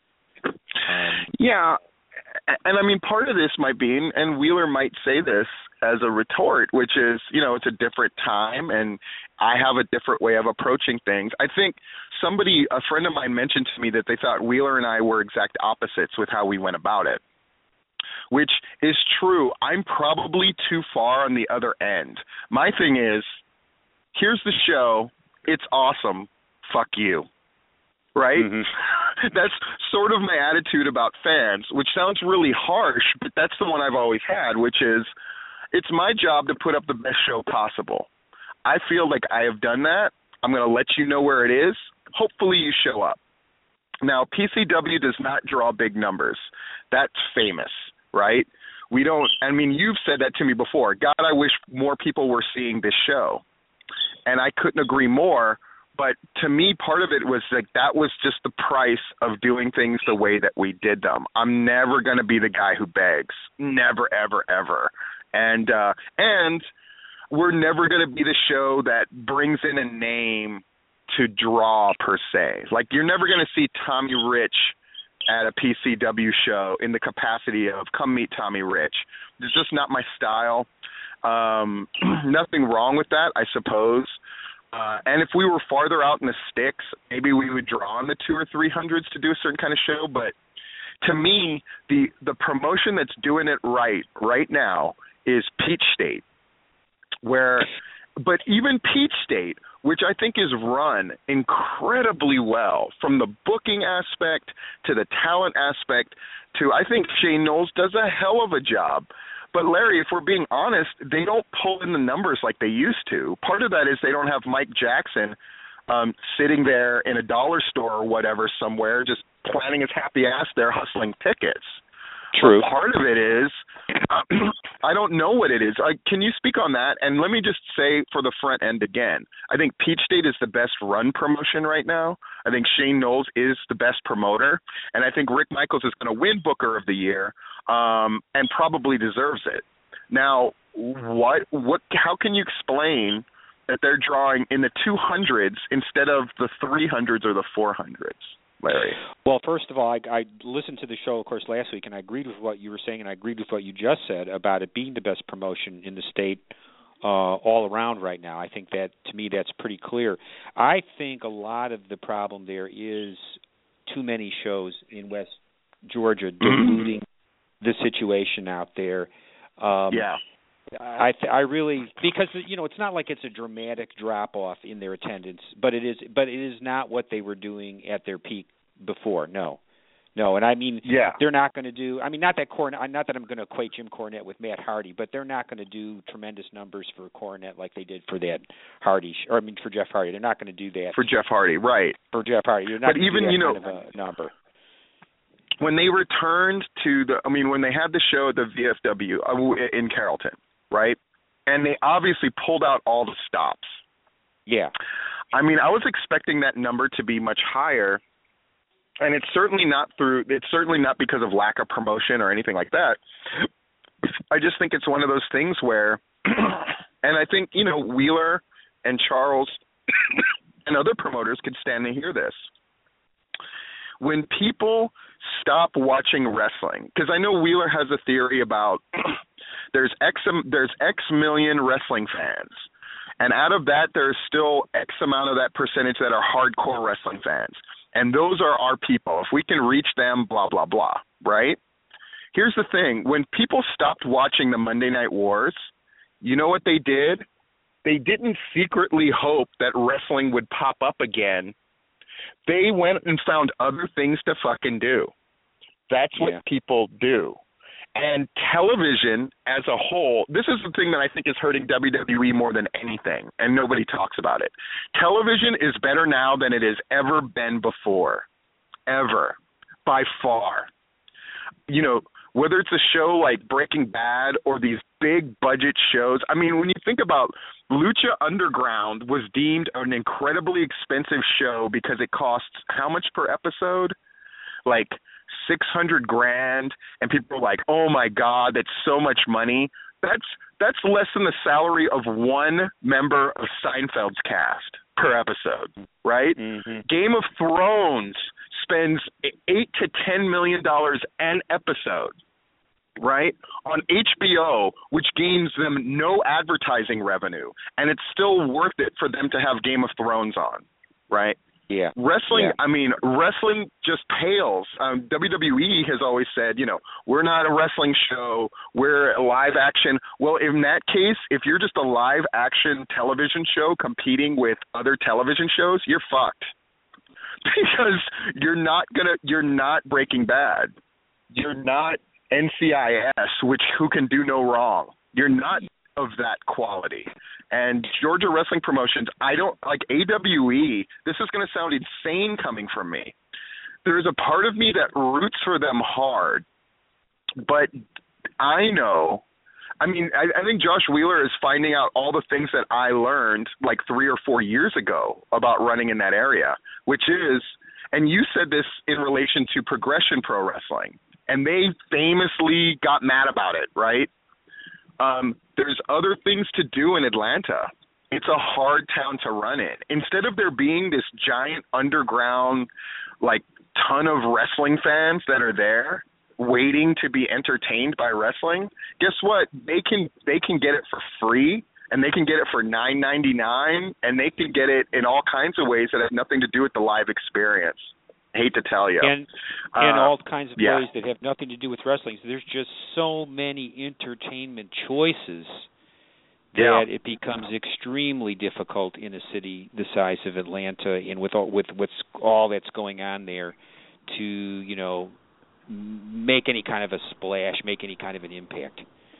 Yeah, and I mean, part of this might be, and Wheeler might say this as a retort, which is, it's a different time, and I have a different way of approaching things. I think a friend of mine mentioned to me that they thought Wheeler and I were exact opposites with how we went about it, which is true. I'm probably too far on the other end. My thing is, here's the show. It's awesome. Fuck you. Right? Mm-hmm. That's sort of my attitude about fans, which sounds really harsh, but that's the one I've always had, which is, it's my job to put up the best show possible. I feel like I have done that. I'm going to let you know where it is. Hopefully you show up. Now, PCW does not draw big numbers. That's famous, right? You've said that to me before. God, I wish more people were seeing this show. And I couldn't agree more. But to me, part of it was like that was just the price of doing things the way that we did them. I'm never going to be the guy who begs. Never, ever, ever. And we're never going to be the show that brings in a name to draw per se. Like, you're never going to see Tommy Rich at a PCW show in the capacity of come meet Tommy Rich. It's just not my style. Nothing wrong with that, I suppose. And if we were farther out in the sticks, maybe we would draw on the 200 or 300s to do a certain kind of show. But to me, the promotion that's doing it right now is Peach State, but even Peach State, which I think is run incredibly well from the booking aspect to the talent aspect to, I think Shane Knowles does a hell of a job. But, Larry, if we're being honest, they don't pull in the numbers like they used to. Part of that is they don't have Mike Jackson sitting there in a dollar store or whatever somewhere just planning his happy ass there hustling tickets. True. But part of it is, I don't know what it is. Can you speak on that? And let me just say for the front end again, I think Peach State is the best run promotion right now. I think Shane Knowles is the best promoter. And I think Rick Michaels is going to win Booker of the Year and probably deserves it. Now, how can you explain that they're drawing in the 200s instead of the 300s or the 400s? Larry? Well, first of all, I listened to the show, of course, last week, and I agreed with what you were saying, and I agreed with what you just said about it being the best promotion in the state all around right now. I think that, to me, that's pretty clear. I think a lot of the problem there is too many shows in West Georgia diluting the situation out there. Yeah. I really, because it's not like it's a dramatic drop off in their attendance, but it is not what they were doing at their peak before. No, and I mean, they're not going to do. I mean, not that I'm going to equate Jim Cornette with Matt Hardy, but they're not going to do tremendous numbers for Cornette like they did for that for Jeff Hardy. They're not going to do that for Jeff Hardy, right? For Jeff Hardy, you're not. But even kind of a number. When they returned when they had the show at the VFW in Carrollton. Right? And they obviously pulled out all the stops. Yeah. I mean, I was expecting that number to be much higher, and it's certainly not because of lack of promotion or anything like that. I just think it's one of those things where, and I think, Wheeler and Charles and other promoters could stand to hear this. when people stop watching wrestling, because I know Wheeler has a theory about there's X million wrestling fans, and out of that there's still X amount of that percentage that are hardcore wrestling fans, and those are our people. If we can reach them, blah, blah, blah, right? Here's the thing. When people stopped watching the Monday Night Wars, you know what they did? They didn't secretly hope that wrestling would pop up again. They went and found other things to fucking do. That's what people do. And television as a whole, this is the thing that I think is hurting WWE more than anything, and nobody talks about it. Television is better now than it has ever been before. Ever. By far. You know, whether it's a show like Breaking Bad or these big budget shows. I mean, when you think about Lucha Underground was deemed an incredibly expensive show because it costs how much per episode? Like $600,000, and people are like, "Oh my God, that's so much money." That's less than the salary of one member of Seinfeld's cast per episode, right? Mm-hmm. Game of Thrones spends $8 to $10 million an episode, right, on HBO, which gains them no advertising revenue, and it's still worth it for them to have Game of Thrones on, right? Yeah. Wrestling, I mean, wrestling just pales. WWE has always said, you know, we're not a wrestling show, we're a live action. Well, in that case, if you're just a live action television show competing with other television shows, you're fucked. Because you're not Breaking Bad. You're not NCIS, who can do no wrong. You're not of that quality. And Georgia Wrestling Promotions, I don't like AWE. This is going to sound insane coming from me. There's a part of me that roots for them hard, but I know. I mean, I think Josh Wheeler is finding out all the things that I learned like 3 or 4 years ago about running in that area, which is, and you said this in relation to Progression Pro Wrestling, and they famously got mad about it, right? There's other things to do in Atlanta. It's a hard town to run in. Instead of there being this giant underground, like, ton of wrestling fans that are there waiting to be entertained by wrestling, guess what? They can get it for free, and they can get it for $9.99, and they can get it in all kinds of ways that have nothing to do with the live experience. I hate to tell you. And all kinds of ways that have nothing to do with wrestling. So there's just so many entertainment choices that it becomes extremely difficult in a city the size of Atlanta, and with all that's going on there, to, you know, make any kind of a splash, make any kind of an impact.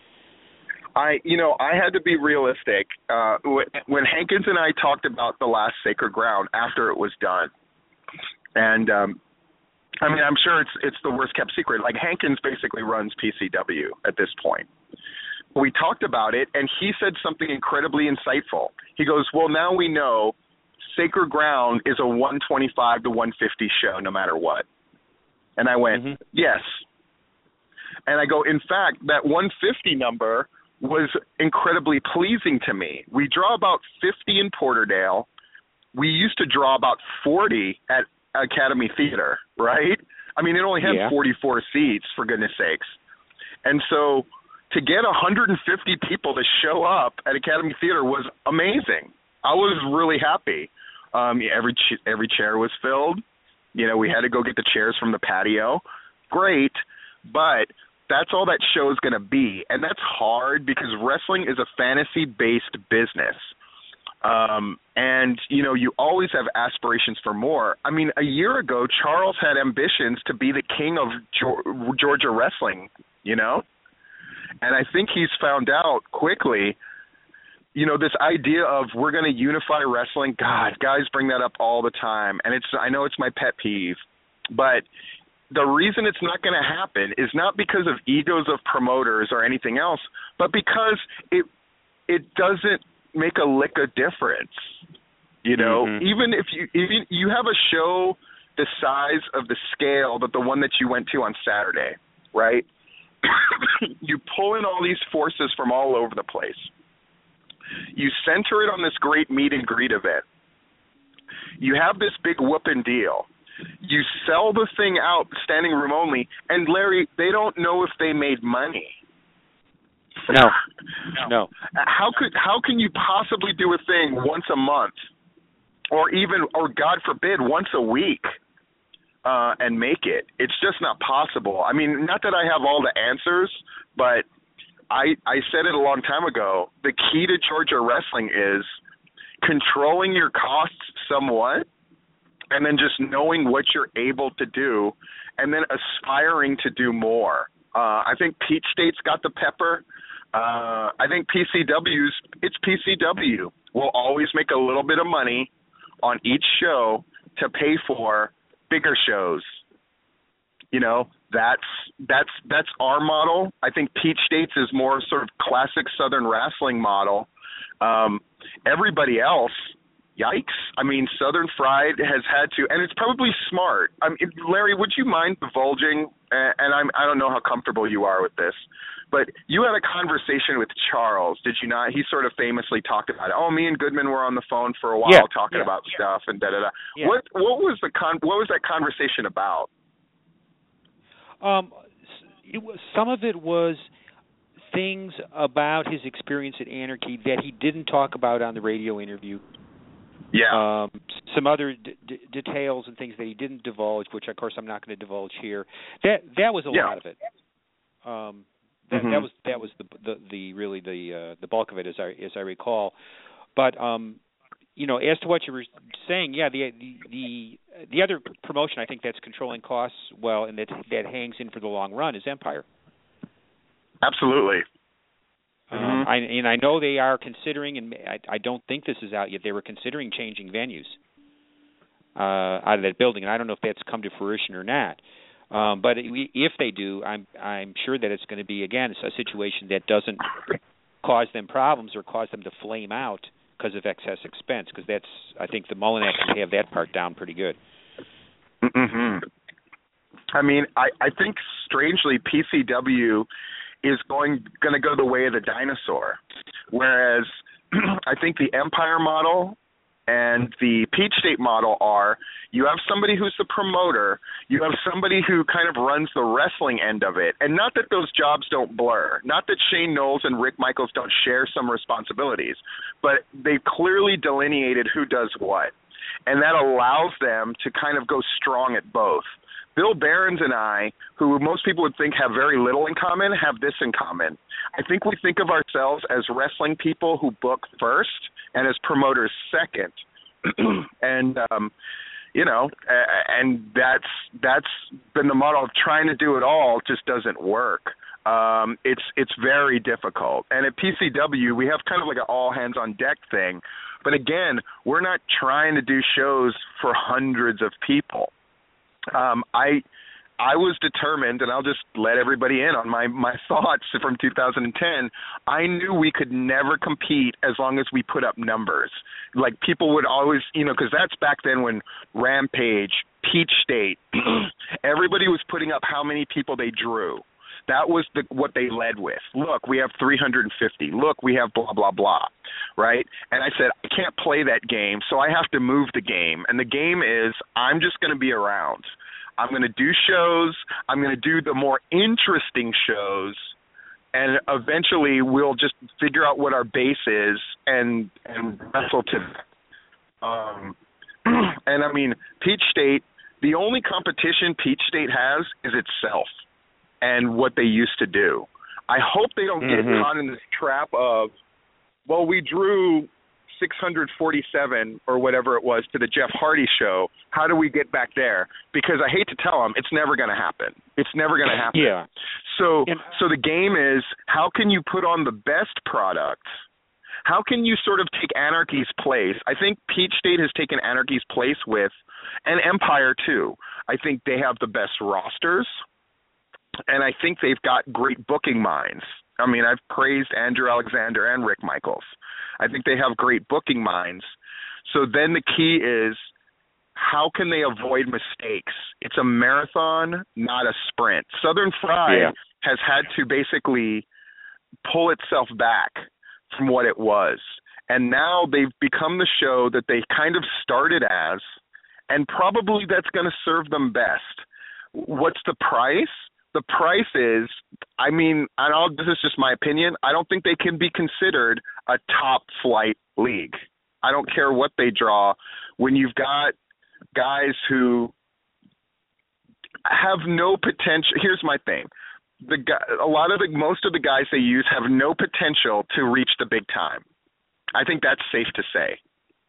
I had to be realistic. When Hankins and I talked about the last Sacred Ground after it was done, and I mean, I'm sure it's the worst kept secret. Like, Hankins basically runs PCW at this point. We talked about it, and he said something incredibly insightful. He goes, "Well, now we know Sacred Ground is a 125 to 150 show no matter what." And I went, "Yes." And I go, "In fact, that 150 number was incredibly pleasing to me. We draw about 50 in Porterdale. We used to draw about 40 at Academy Theater, right? I mean, it only had 44 seats, for goodness sakes. And so to get 150 people to show up at Academy Theater was amazing. I was really happy. Every chair was filled. You know, we had to go get the chairs from the patio. Great, but that's all that show is going to be. And that's hard because wrestling is a fantasy-based business. And, you know, you always have aspirations for more. I mean, a year ago, Charles had ambitions to be the king of Georgia wrestling, you know? And I think he's found out quickly, you know, this idea of we're going to unify wrestling. God, guys bring that up all the time. And I know it's my pet peeve. But the reason it's not going to happen is not because of egos of promoters or anything else, but because it doesn't make a lick of difference. You know, even if you have a show the size of the scale that the one that you went to on Saturday, right? You pull in all these forces from all over the place. You center it on this great meet and greet event. You have this big whooping deal. You sell the thing out standing room only, and Larry, they don't know if they made money. No. How can you possibly do a thing once a month, or God forbid, once a week, and make it? It's just not possible. I mean, not that I have all the answers, but I said it a long time ago. The key to Georgia wrestling is controlling your costs somewhat, and then just knowing what you're able to do, and then aspiring to do more. I think Peach State's got the pepper. I think it's PCW. We'll always make a little bit of money on each show to pay for bigger shows. You know, that's our model. I think Peach State's is more sort of classic Southern wrestling model. Everybody else, yikes. I mean, Southern Fried has had to, and it's probably smart. Larry, would you mind divulging, and I don't know how comfortable you are with this, but you had a conversation with Charles, did you not? He sort of famously talked about it. Oh, me and Goodman were on the phone for a while talking about stuff and da-da-da. Yeah. What was that conversation about? Some of it was things about his experience at Anarchy that he didn't talk about on the radio interview. Yeah. Some other details and things that he didn't divulge, which of course I'm not going to divulge here. That was a lot of it. That was the bulk of it, as I recall. But you know, as to what you were saying, the other promotion I think that's controlling costs well and that hangs in for the long run is Empire. Absolutely. I know they are considering, and I don't think this is out yet, they were considering changing venues out of that building, and I don't know if that's come to fruition or not. But if they do, I'm sure that it's going to be, again, a situation that doesn't cause them problems or cause them to flame out because of excess expense, because I think the Mullinax can have that part down pretty good. Mm-hmm. I mean, I think, strangely, PCW is going to go the way of the dinosaur, whereas I think the Empire model and the Peach State model are, you have somebody who's the promoter, you have somebody who kind of runs the wrestling end of it, and not that those jobs don't blur, not that Shane Knowles and Rick Michaels don't share some responsibilities, but they've clearly delineated who does what, and that allows them to kind of go strong at both. Bill Behrens and I, who most people would think have very little in common, have this in common. I think we think of ourselves as wrestling people who book first and as promoters second. And, you know, and that's been the model of trying to do it all just doesn't work. It's very difficult. And at PCW, we have kind of like an all-hands-on-deck thing. But, again, we're not trying to do shows for hundreds of people. I was determined, and I'll just let everybody in on my thoughts from 2010. I knew we could never compete as long as we put up numbers. Like, people would always, you know, because that's back then when Rampage, Peach State, everybody was putting up how many people they drew. That was what they led with. Look, we have 350. Look, we have blah, blah, blah, right? And I said, I can't play that game, so I have to move the game. And the game is I'm just going to be around. I'm going to do shows. I'm going to do the more interesting shows. And eventually we'll just figure out what our base is and wrestle to that. And, I mean, Peach State, the only competition Peach State has is itself and what they used to do. I hope they don't get caught in this trap of, well, we drew 647 or whatever it was to the Jeff Hardy show. How do we get back there? Because I hate to tell them, it's never going to happen. It's never going to happen. Yeah. So the game is, how can you put on the best product? How can you sort of take Anarchy's place? I think Peach State has taken Anarchy's place with, and Empire too. I think they have the best rosters. And I think they've got great booking minds. I mean, I've praised Andrew Alexander and Rick Michaels. I think they have great booking minds. So then the key is, how can they avoid mistakes? It's a marathon, not a sprint. Southern Fried has had to basically pull itself back from what it was. And now they've become the show that they kind of started as, and probably that's going to serve them best. What's the price? The price is, I mean, this is just my opinion, I don't think they can be considered a top flight league. I don't care what they draw. When you've got guys who have no potential, here's my thing. Most of the guys they use have no potential to reach the big time. I think that's safe to say.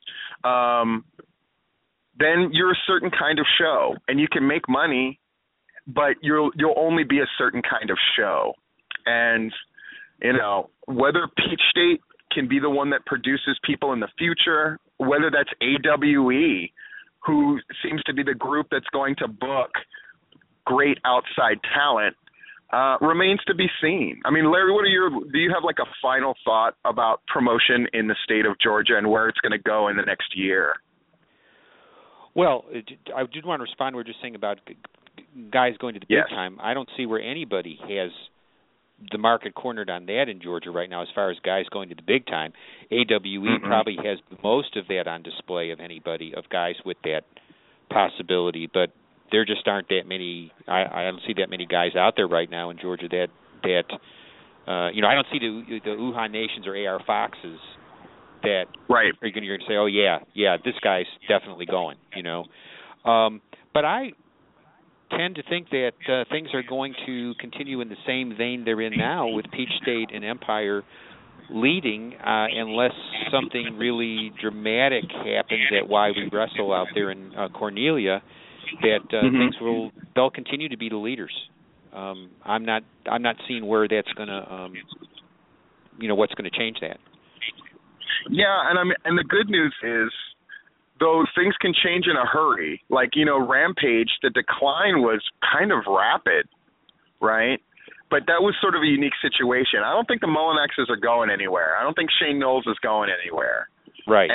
Then you're a certain kind of show, and you can make money, but you'll only be a certain kind of show. And, whether Peach State can be the one that produces people in the future, whether that's AWE, who seems to be the group that's going to book great outside talent, remains to be seen. I mean, Larry, do you have like a final thought about promotion in the state of Georgia and where it's going to go in the next year? Well, I did want to respond. We were just saying about guys going to the big time. I don't see where anybody has the market cornered on that in Georgia right now as far as guys going to the big time. AWE probably has the most of that on display of anybody, of guys with that possibility, but there just aren't that many. I don't see that many guys out there right now in Georgia that I don't see the Wuhan Nations or AR Foxes that are going to say, oh yeah, this guy's definitely going. But I tend to think that things are going to continue in the same vein they're in now, with Peach State and Empire leading, unless something really dramatic happens at Why We Wrestle out there in Cornelia. That they'll continue to be the leaders. I'm not seeing where that's gonna what's gonna change that. Yeah, and the good news is, though, things can change in a hurry. Like, Rampage, the decline was kind of rapid, right? But that was sort of a unique situation. I don't think the Mullinexes are going anywhere. I don't think Shane Knowles is going anywhere. Right.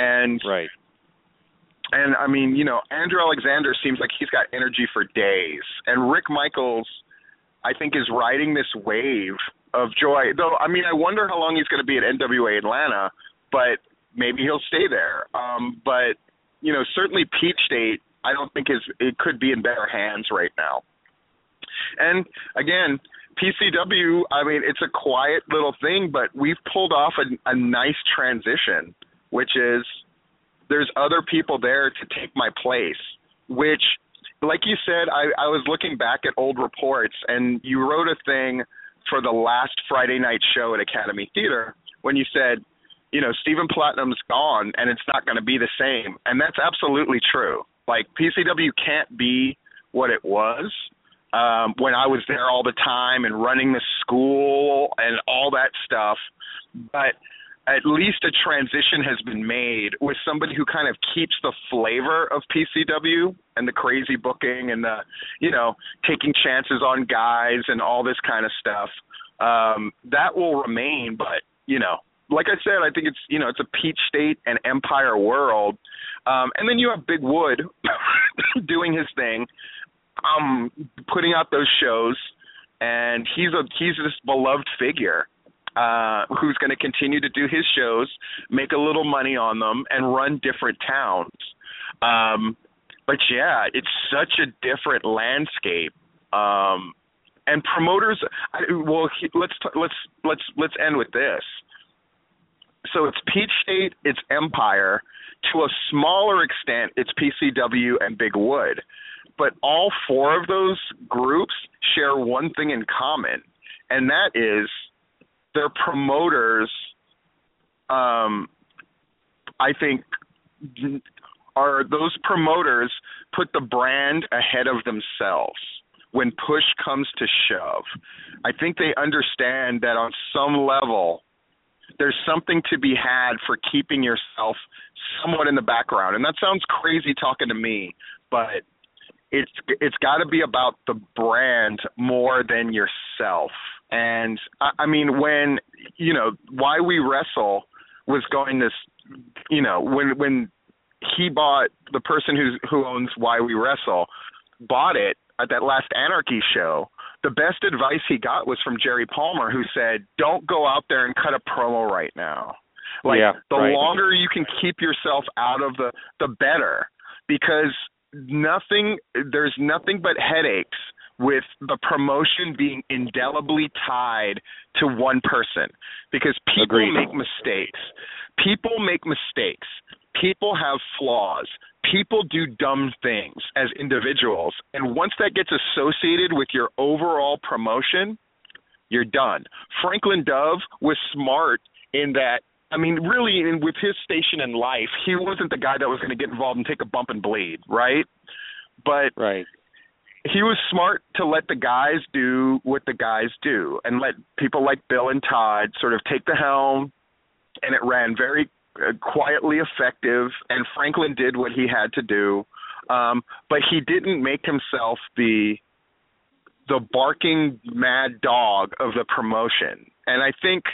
And, I mean, Andrew Alexander seems like he's got energy for days. And Rick Michaels, I think, is riding this wave of joy. Though, I mean, I wonder how long he's going to be at NWA Atlanta, but maybe he'll stay there. But, certainly Peach State, I don't think it could be in better hands right now. And, again, PCW, I mean, it's a quiet little thing, but we've pulled off a nice transition, which is, there's other people there to take my place, which, like you said, I was looking back at old reports, and you wrote a thing for the last Friday night show at Academy Theater when you said, Stephen Platinum's gone, and it's not going to be the same. And that's absolutely true. Like, PCW can't be what it was when I was there all the time and running the school and all that stuff. But at least a transition has been made with somebody who kind of keeps the flavor of PCW and the crazy booking and the, taking chances on guys and all this kind of stuff. That will remain, but, like I said, I think it's, it's a Peach State and Empire world. And then you have Big Wood doing his thing, putting out those shows, and he's this beloved figure. Who's going to continue to do his shows, make a little money on them, and run different towns. But yeah, it's such a different landscape. And promoters, let's end with this. So it's Peach State, it's Empire. To a smaller extent, it's PCW and Big Wood. But all four of those groups share one thing in common, and that is their promoters, I think, are those promoters put the brand ahead of themselves when push comes to shove. I think they understand that on some level there's something to be had for keeping yourself somewhat in the background. And that sounds crazy talking to me, but it's got to be about the brand more than yourself. And I mean, when, Why We Wrestle was going this, when he bought, the person who owns Why We Wrestle bought it at that last Anarchy show, the best advice he got was from Jerry Palmer, who said, don't go out there and cut a promo right now. Longer you can keep yourself out of the better, because there's nothing but headaches with the promotion being indelibly tied to one person, because people make mistakes. People make mistakes. People have flaws. People do dumb things as individuals. And once that gets associated with your overall promotion, you're done. Franklin Dove was smart in that, I mean, really, with his station in life, he wasn't the guy that was going to get involved and take a bump and bleed, right? But he was smart to let the guys do what the guys do and let people like Bill and Todd sort of take the helm, and it ran very quietly effective, and Franklin did what he had to do, but he didn't make himself the barking mad dog of the promotion. And I think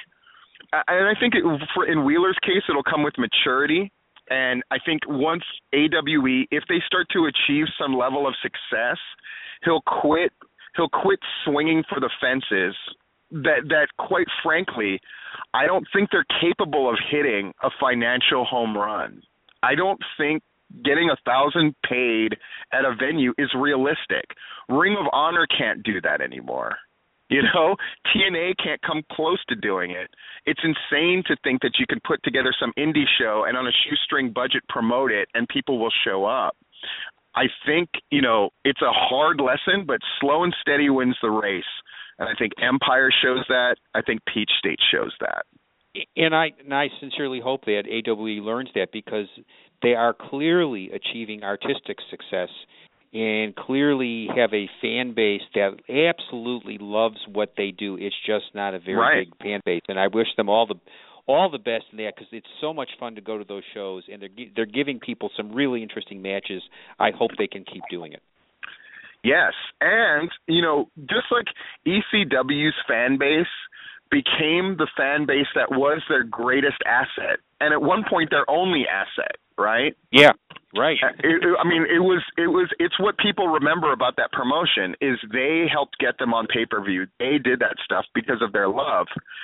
in Wheeler's case, it'll come with maturity. And I think once AWE, if they start to achieve some level of success, he'll quit swinging for the fences that quite frankly, I don't think they're capable of hitting a financial home run. I don't think getting 1,000 paid at a venue is realistic. Ring of Honor can't do that anymore. You know, TNA can't come close to doing it. It's insane to think that you can put together some indie show and on a shoestring budget promote it and people will show up. I think, you know, it's a hard lesson, but slow and steady wins the race. And I think Empire shows that. I think Peach State shows that. And I sincerely hope that AWE learns that, because they are clearly achieving artistic success and clearly have a fan base that absolutely loves what they do. It's just not a very big fan base, and I wish them all the best in that, because it's so much fun to go to those shows, and they're giving people some really interesting matches. I hope they can keep doing it. Yes, and, you know, just like ECW's fan base became the fan base that was their greatest asset, and at one point their only asset, right? Yeah, right. It's what people remember about that promotion is they helped get them on pay-per-view. They did that stuff because of their love.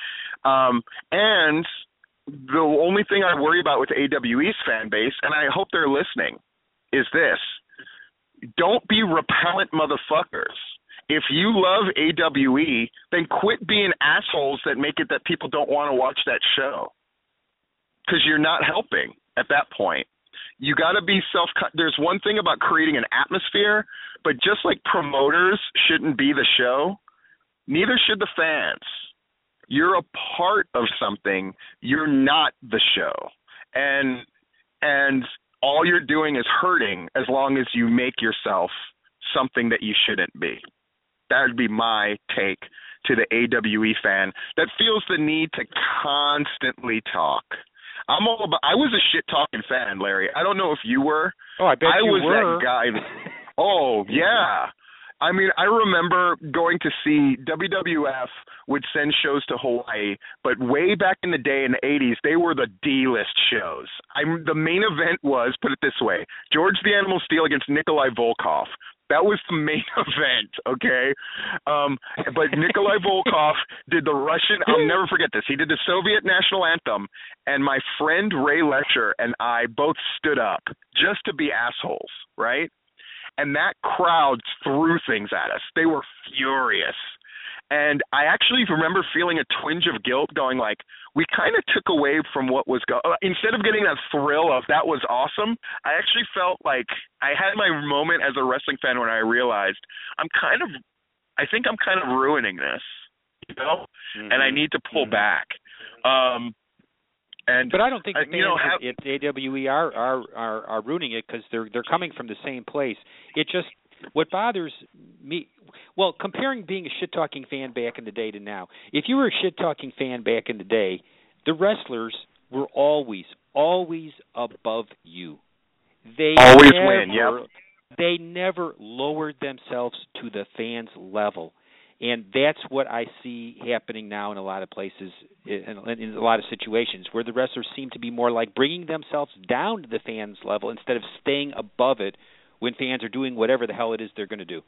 And the only thing I worry about with AWE's fan base, and I hope they're listening, is this. Don't be repellent motherfuckers. If you love AWE, then quit being assholes that make it that people don't want to watch that show, because you're not helping at that point. You got to be there's one thing about creating an atmosphere, but just like promoters shouldn't be the show, neither should the fans. You're a part of something. You're not the show. And all you're doing is hurting as long as you make yourself something that you shouldn't be. That would be my take to the AWE fan that feels the need to constantly talk. I was a shit-talking fan, Larry. I don't know if you were. Oh, I bet you were. I was that guy. Oh, yeah. I mean, I remember going to see WWF would send shows to Hawaii, but way back in the day in the 80s, they were the D-list shows. The main event was, put it this way, George the Animal Steele against Nikolai Volkov. That was the main event, okay? But Nikolai Volkov did the Russian, I'll never forget this, he did the Soviet national anthem, and my friend Ray Letcher and I both stood up just to be assholes, right? And that crowd threw things at us. They were furious. And I actually remember feeling a twinge of guilt, going like, we kind of took away from what was instead of getting that thrill of that was awesome, I actually felt like I had my moment as a wrestling fan when I realized I think I'm kind of ruining this, you know, and I need to pull back. But I don't think the fans at AWE are ruining it, because they're coming from the same place. It just, what bothers me, well, comparing being a shit-talking fan back in the day to now, if you were a shit-talking fan back in the day, the wrestlers were always above you. They always win, yep. They never lowered themselves to the fans' level. And that's what I see happening now in a lot of places, in a lot of situations, where the wrestlers seem to be more like bringing themselves down to the fans' level instead of staying above it when fans are doing whatever the hell it is they're going to do.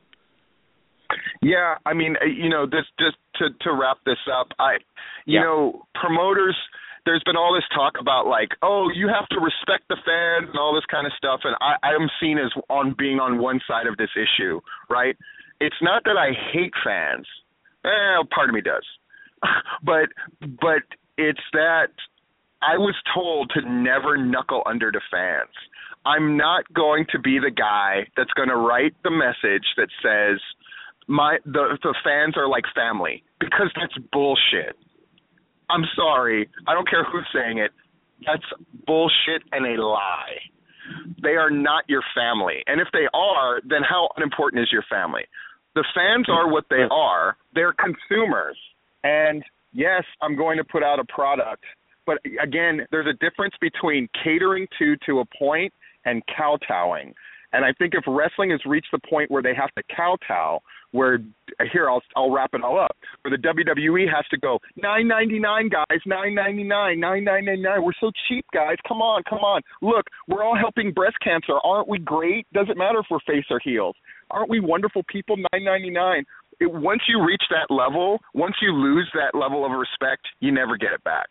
Yeah, I mean, you know, this just to wrap this up, you know, promoters, there's been all this talk about like, oh, you have to respect the fans and all this kind of stuff, and I'm seen as being on one side of this issue, right? It's not that I hate fans. Part of me does. but it's that I was told to never knuckle under to fans. I'm not going to be the guy that's going to write the message that says the fans are like family, because that's bullshit. I'm sorry. I don't care who's saying it. That's bullshit and a lie. They are not your family. And if they are, then how unimportant is your family? The fans are what they are. They're consumers. And yes, I'm going to put out a product. But again, there's a difference between catering to a point and kowtowing. And I think if wrestling has reached the point where they have to kowtow, where here I'll wrap it all up, where the WWE has to go $9.99 guys, $9.99. We're so cheap, guys. Come on. Look, we're all helping breast cancer. Aren't we great? Doesn't matter if we're face or heels. Aren't we wonderful people? $9.99. Once you reach that level, once you lose that level of respect, you never get it back.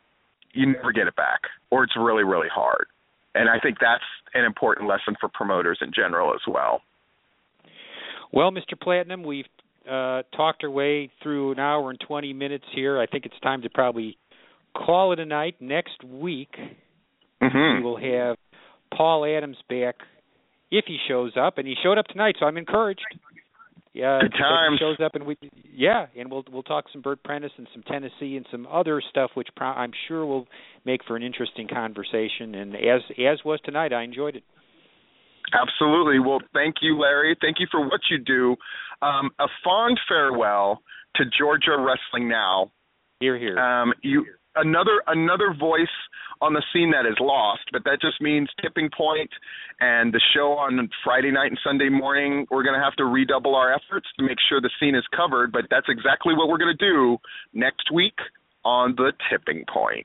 Or it's really, really hard. And I think that's an important lesson for promoters in general as well. Well, Mr. Platinum, we've talked our way through an hour and 20 minutes here. I think it's time to probably call it a night. Next week, we will have Paul Adams back if he shows up. And he showed up tonight, so I'm encouraged. Yeah, good times. He shows up, and we'll talk some Bert Prentice and some Tennessee and some other stuff, which I'm sure will make for an interesting conversation. And as was tonight, I enjoyed it. Absolutely. Well, thank you, Larry. Thank you for what you do. A fond farewell to Georgia Wrestling Now. Hear, hear. Another voice on the scene that is lost, but that just means Tipping Point and the show on Friday night and Sunday morning, we're going to have to redouble our efforts to make sure the scene is covered, but that's exactly what we're going to do next week on the Tipping Point.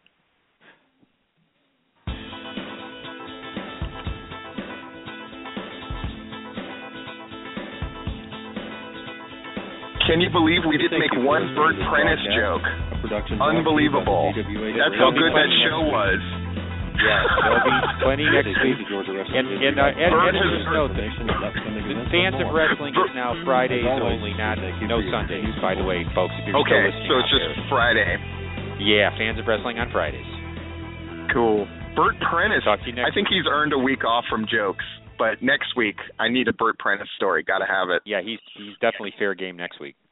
Can you believe we didn't make one Bert Prentice joke? Unbelievable. That's how good that show was. Yeah, there'll be plenty next week. And just note that Fans of Wrestling is now Fridays only, no Sundays, by the way, folks. If you're okay, still listening so it's just there. Friday. Yeah, Fans of Wrestling on Fridays. Cool. Bert Prentice, Talk to you next I think he's earned a week off from jokes, but next week I need a Bert Prentice story. Got to have it. Yeah, he's definitely fair game next week.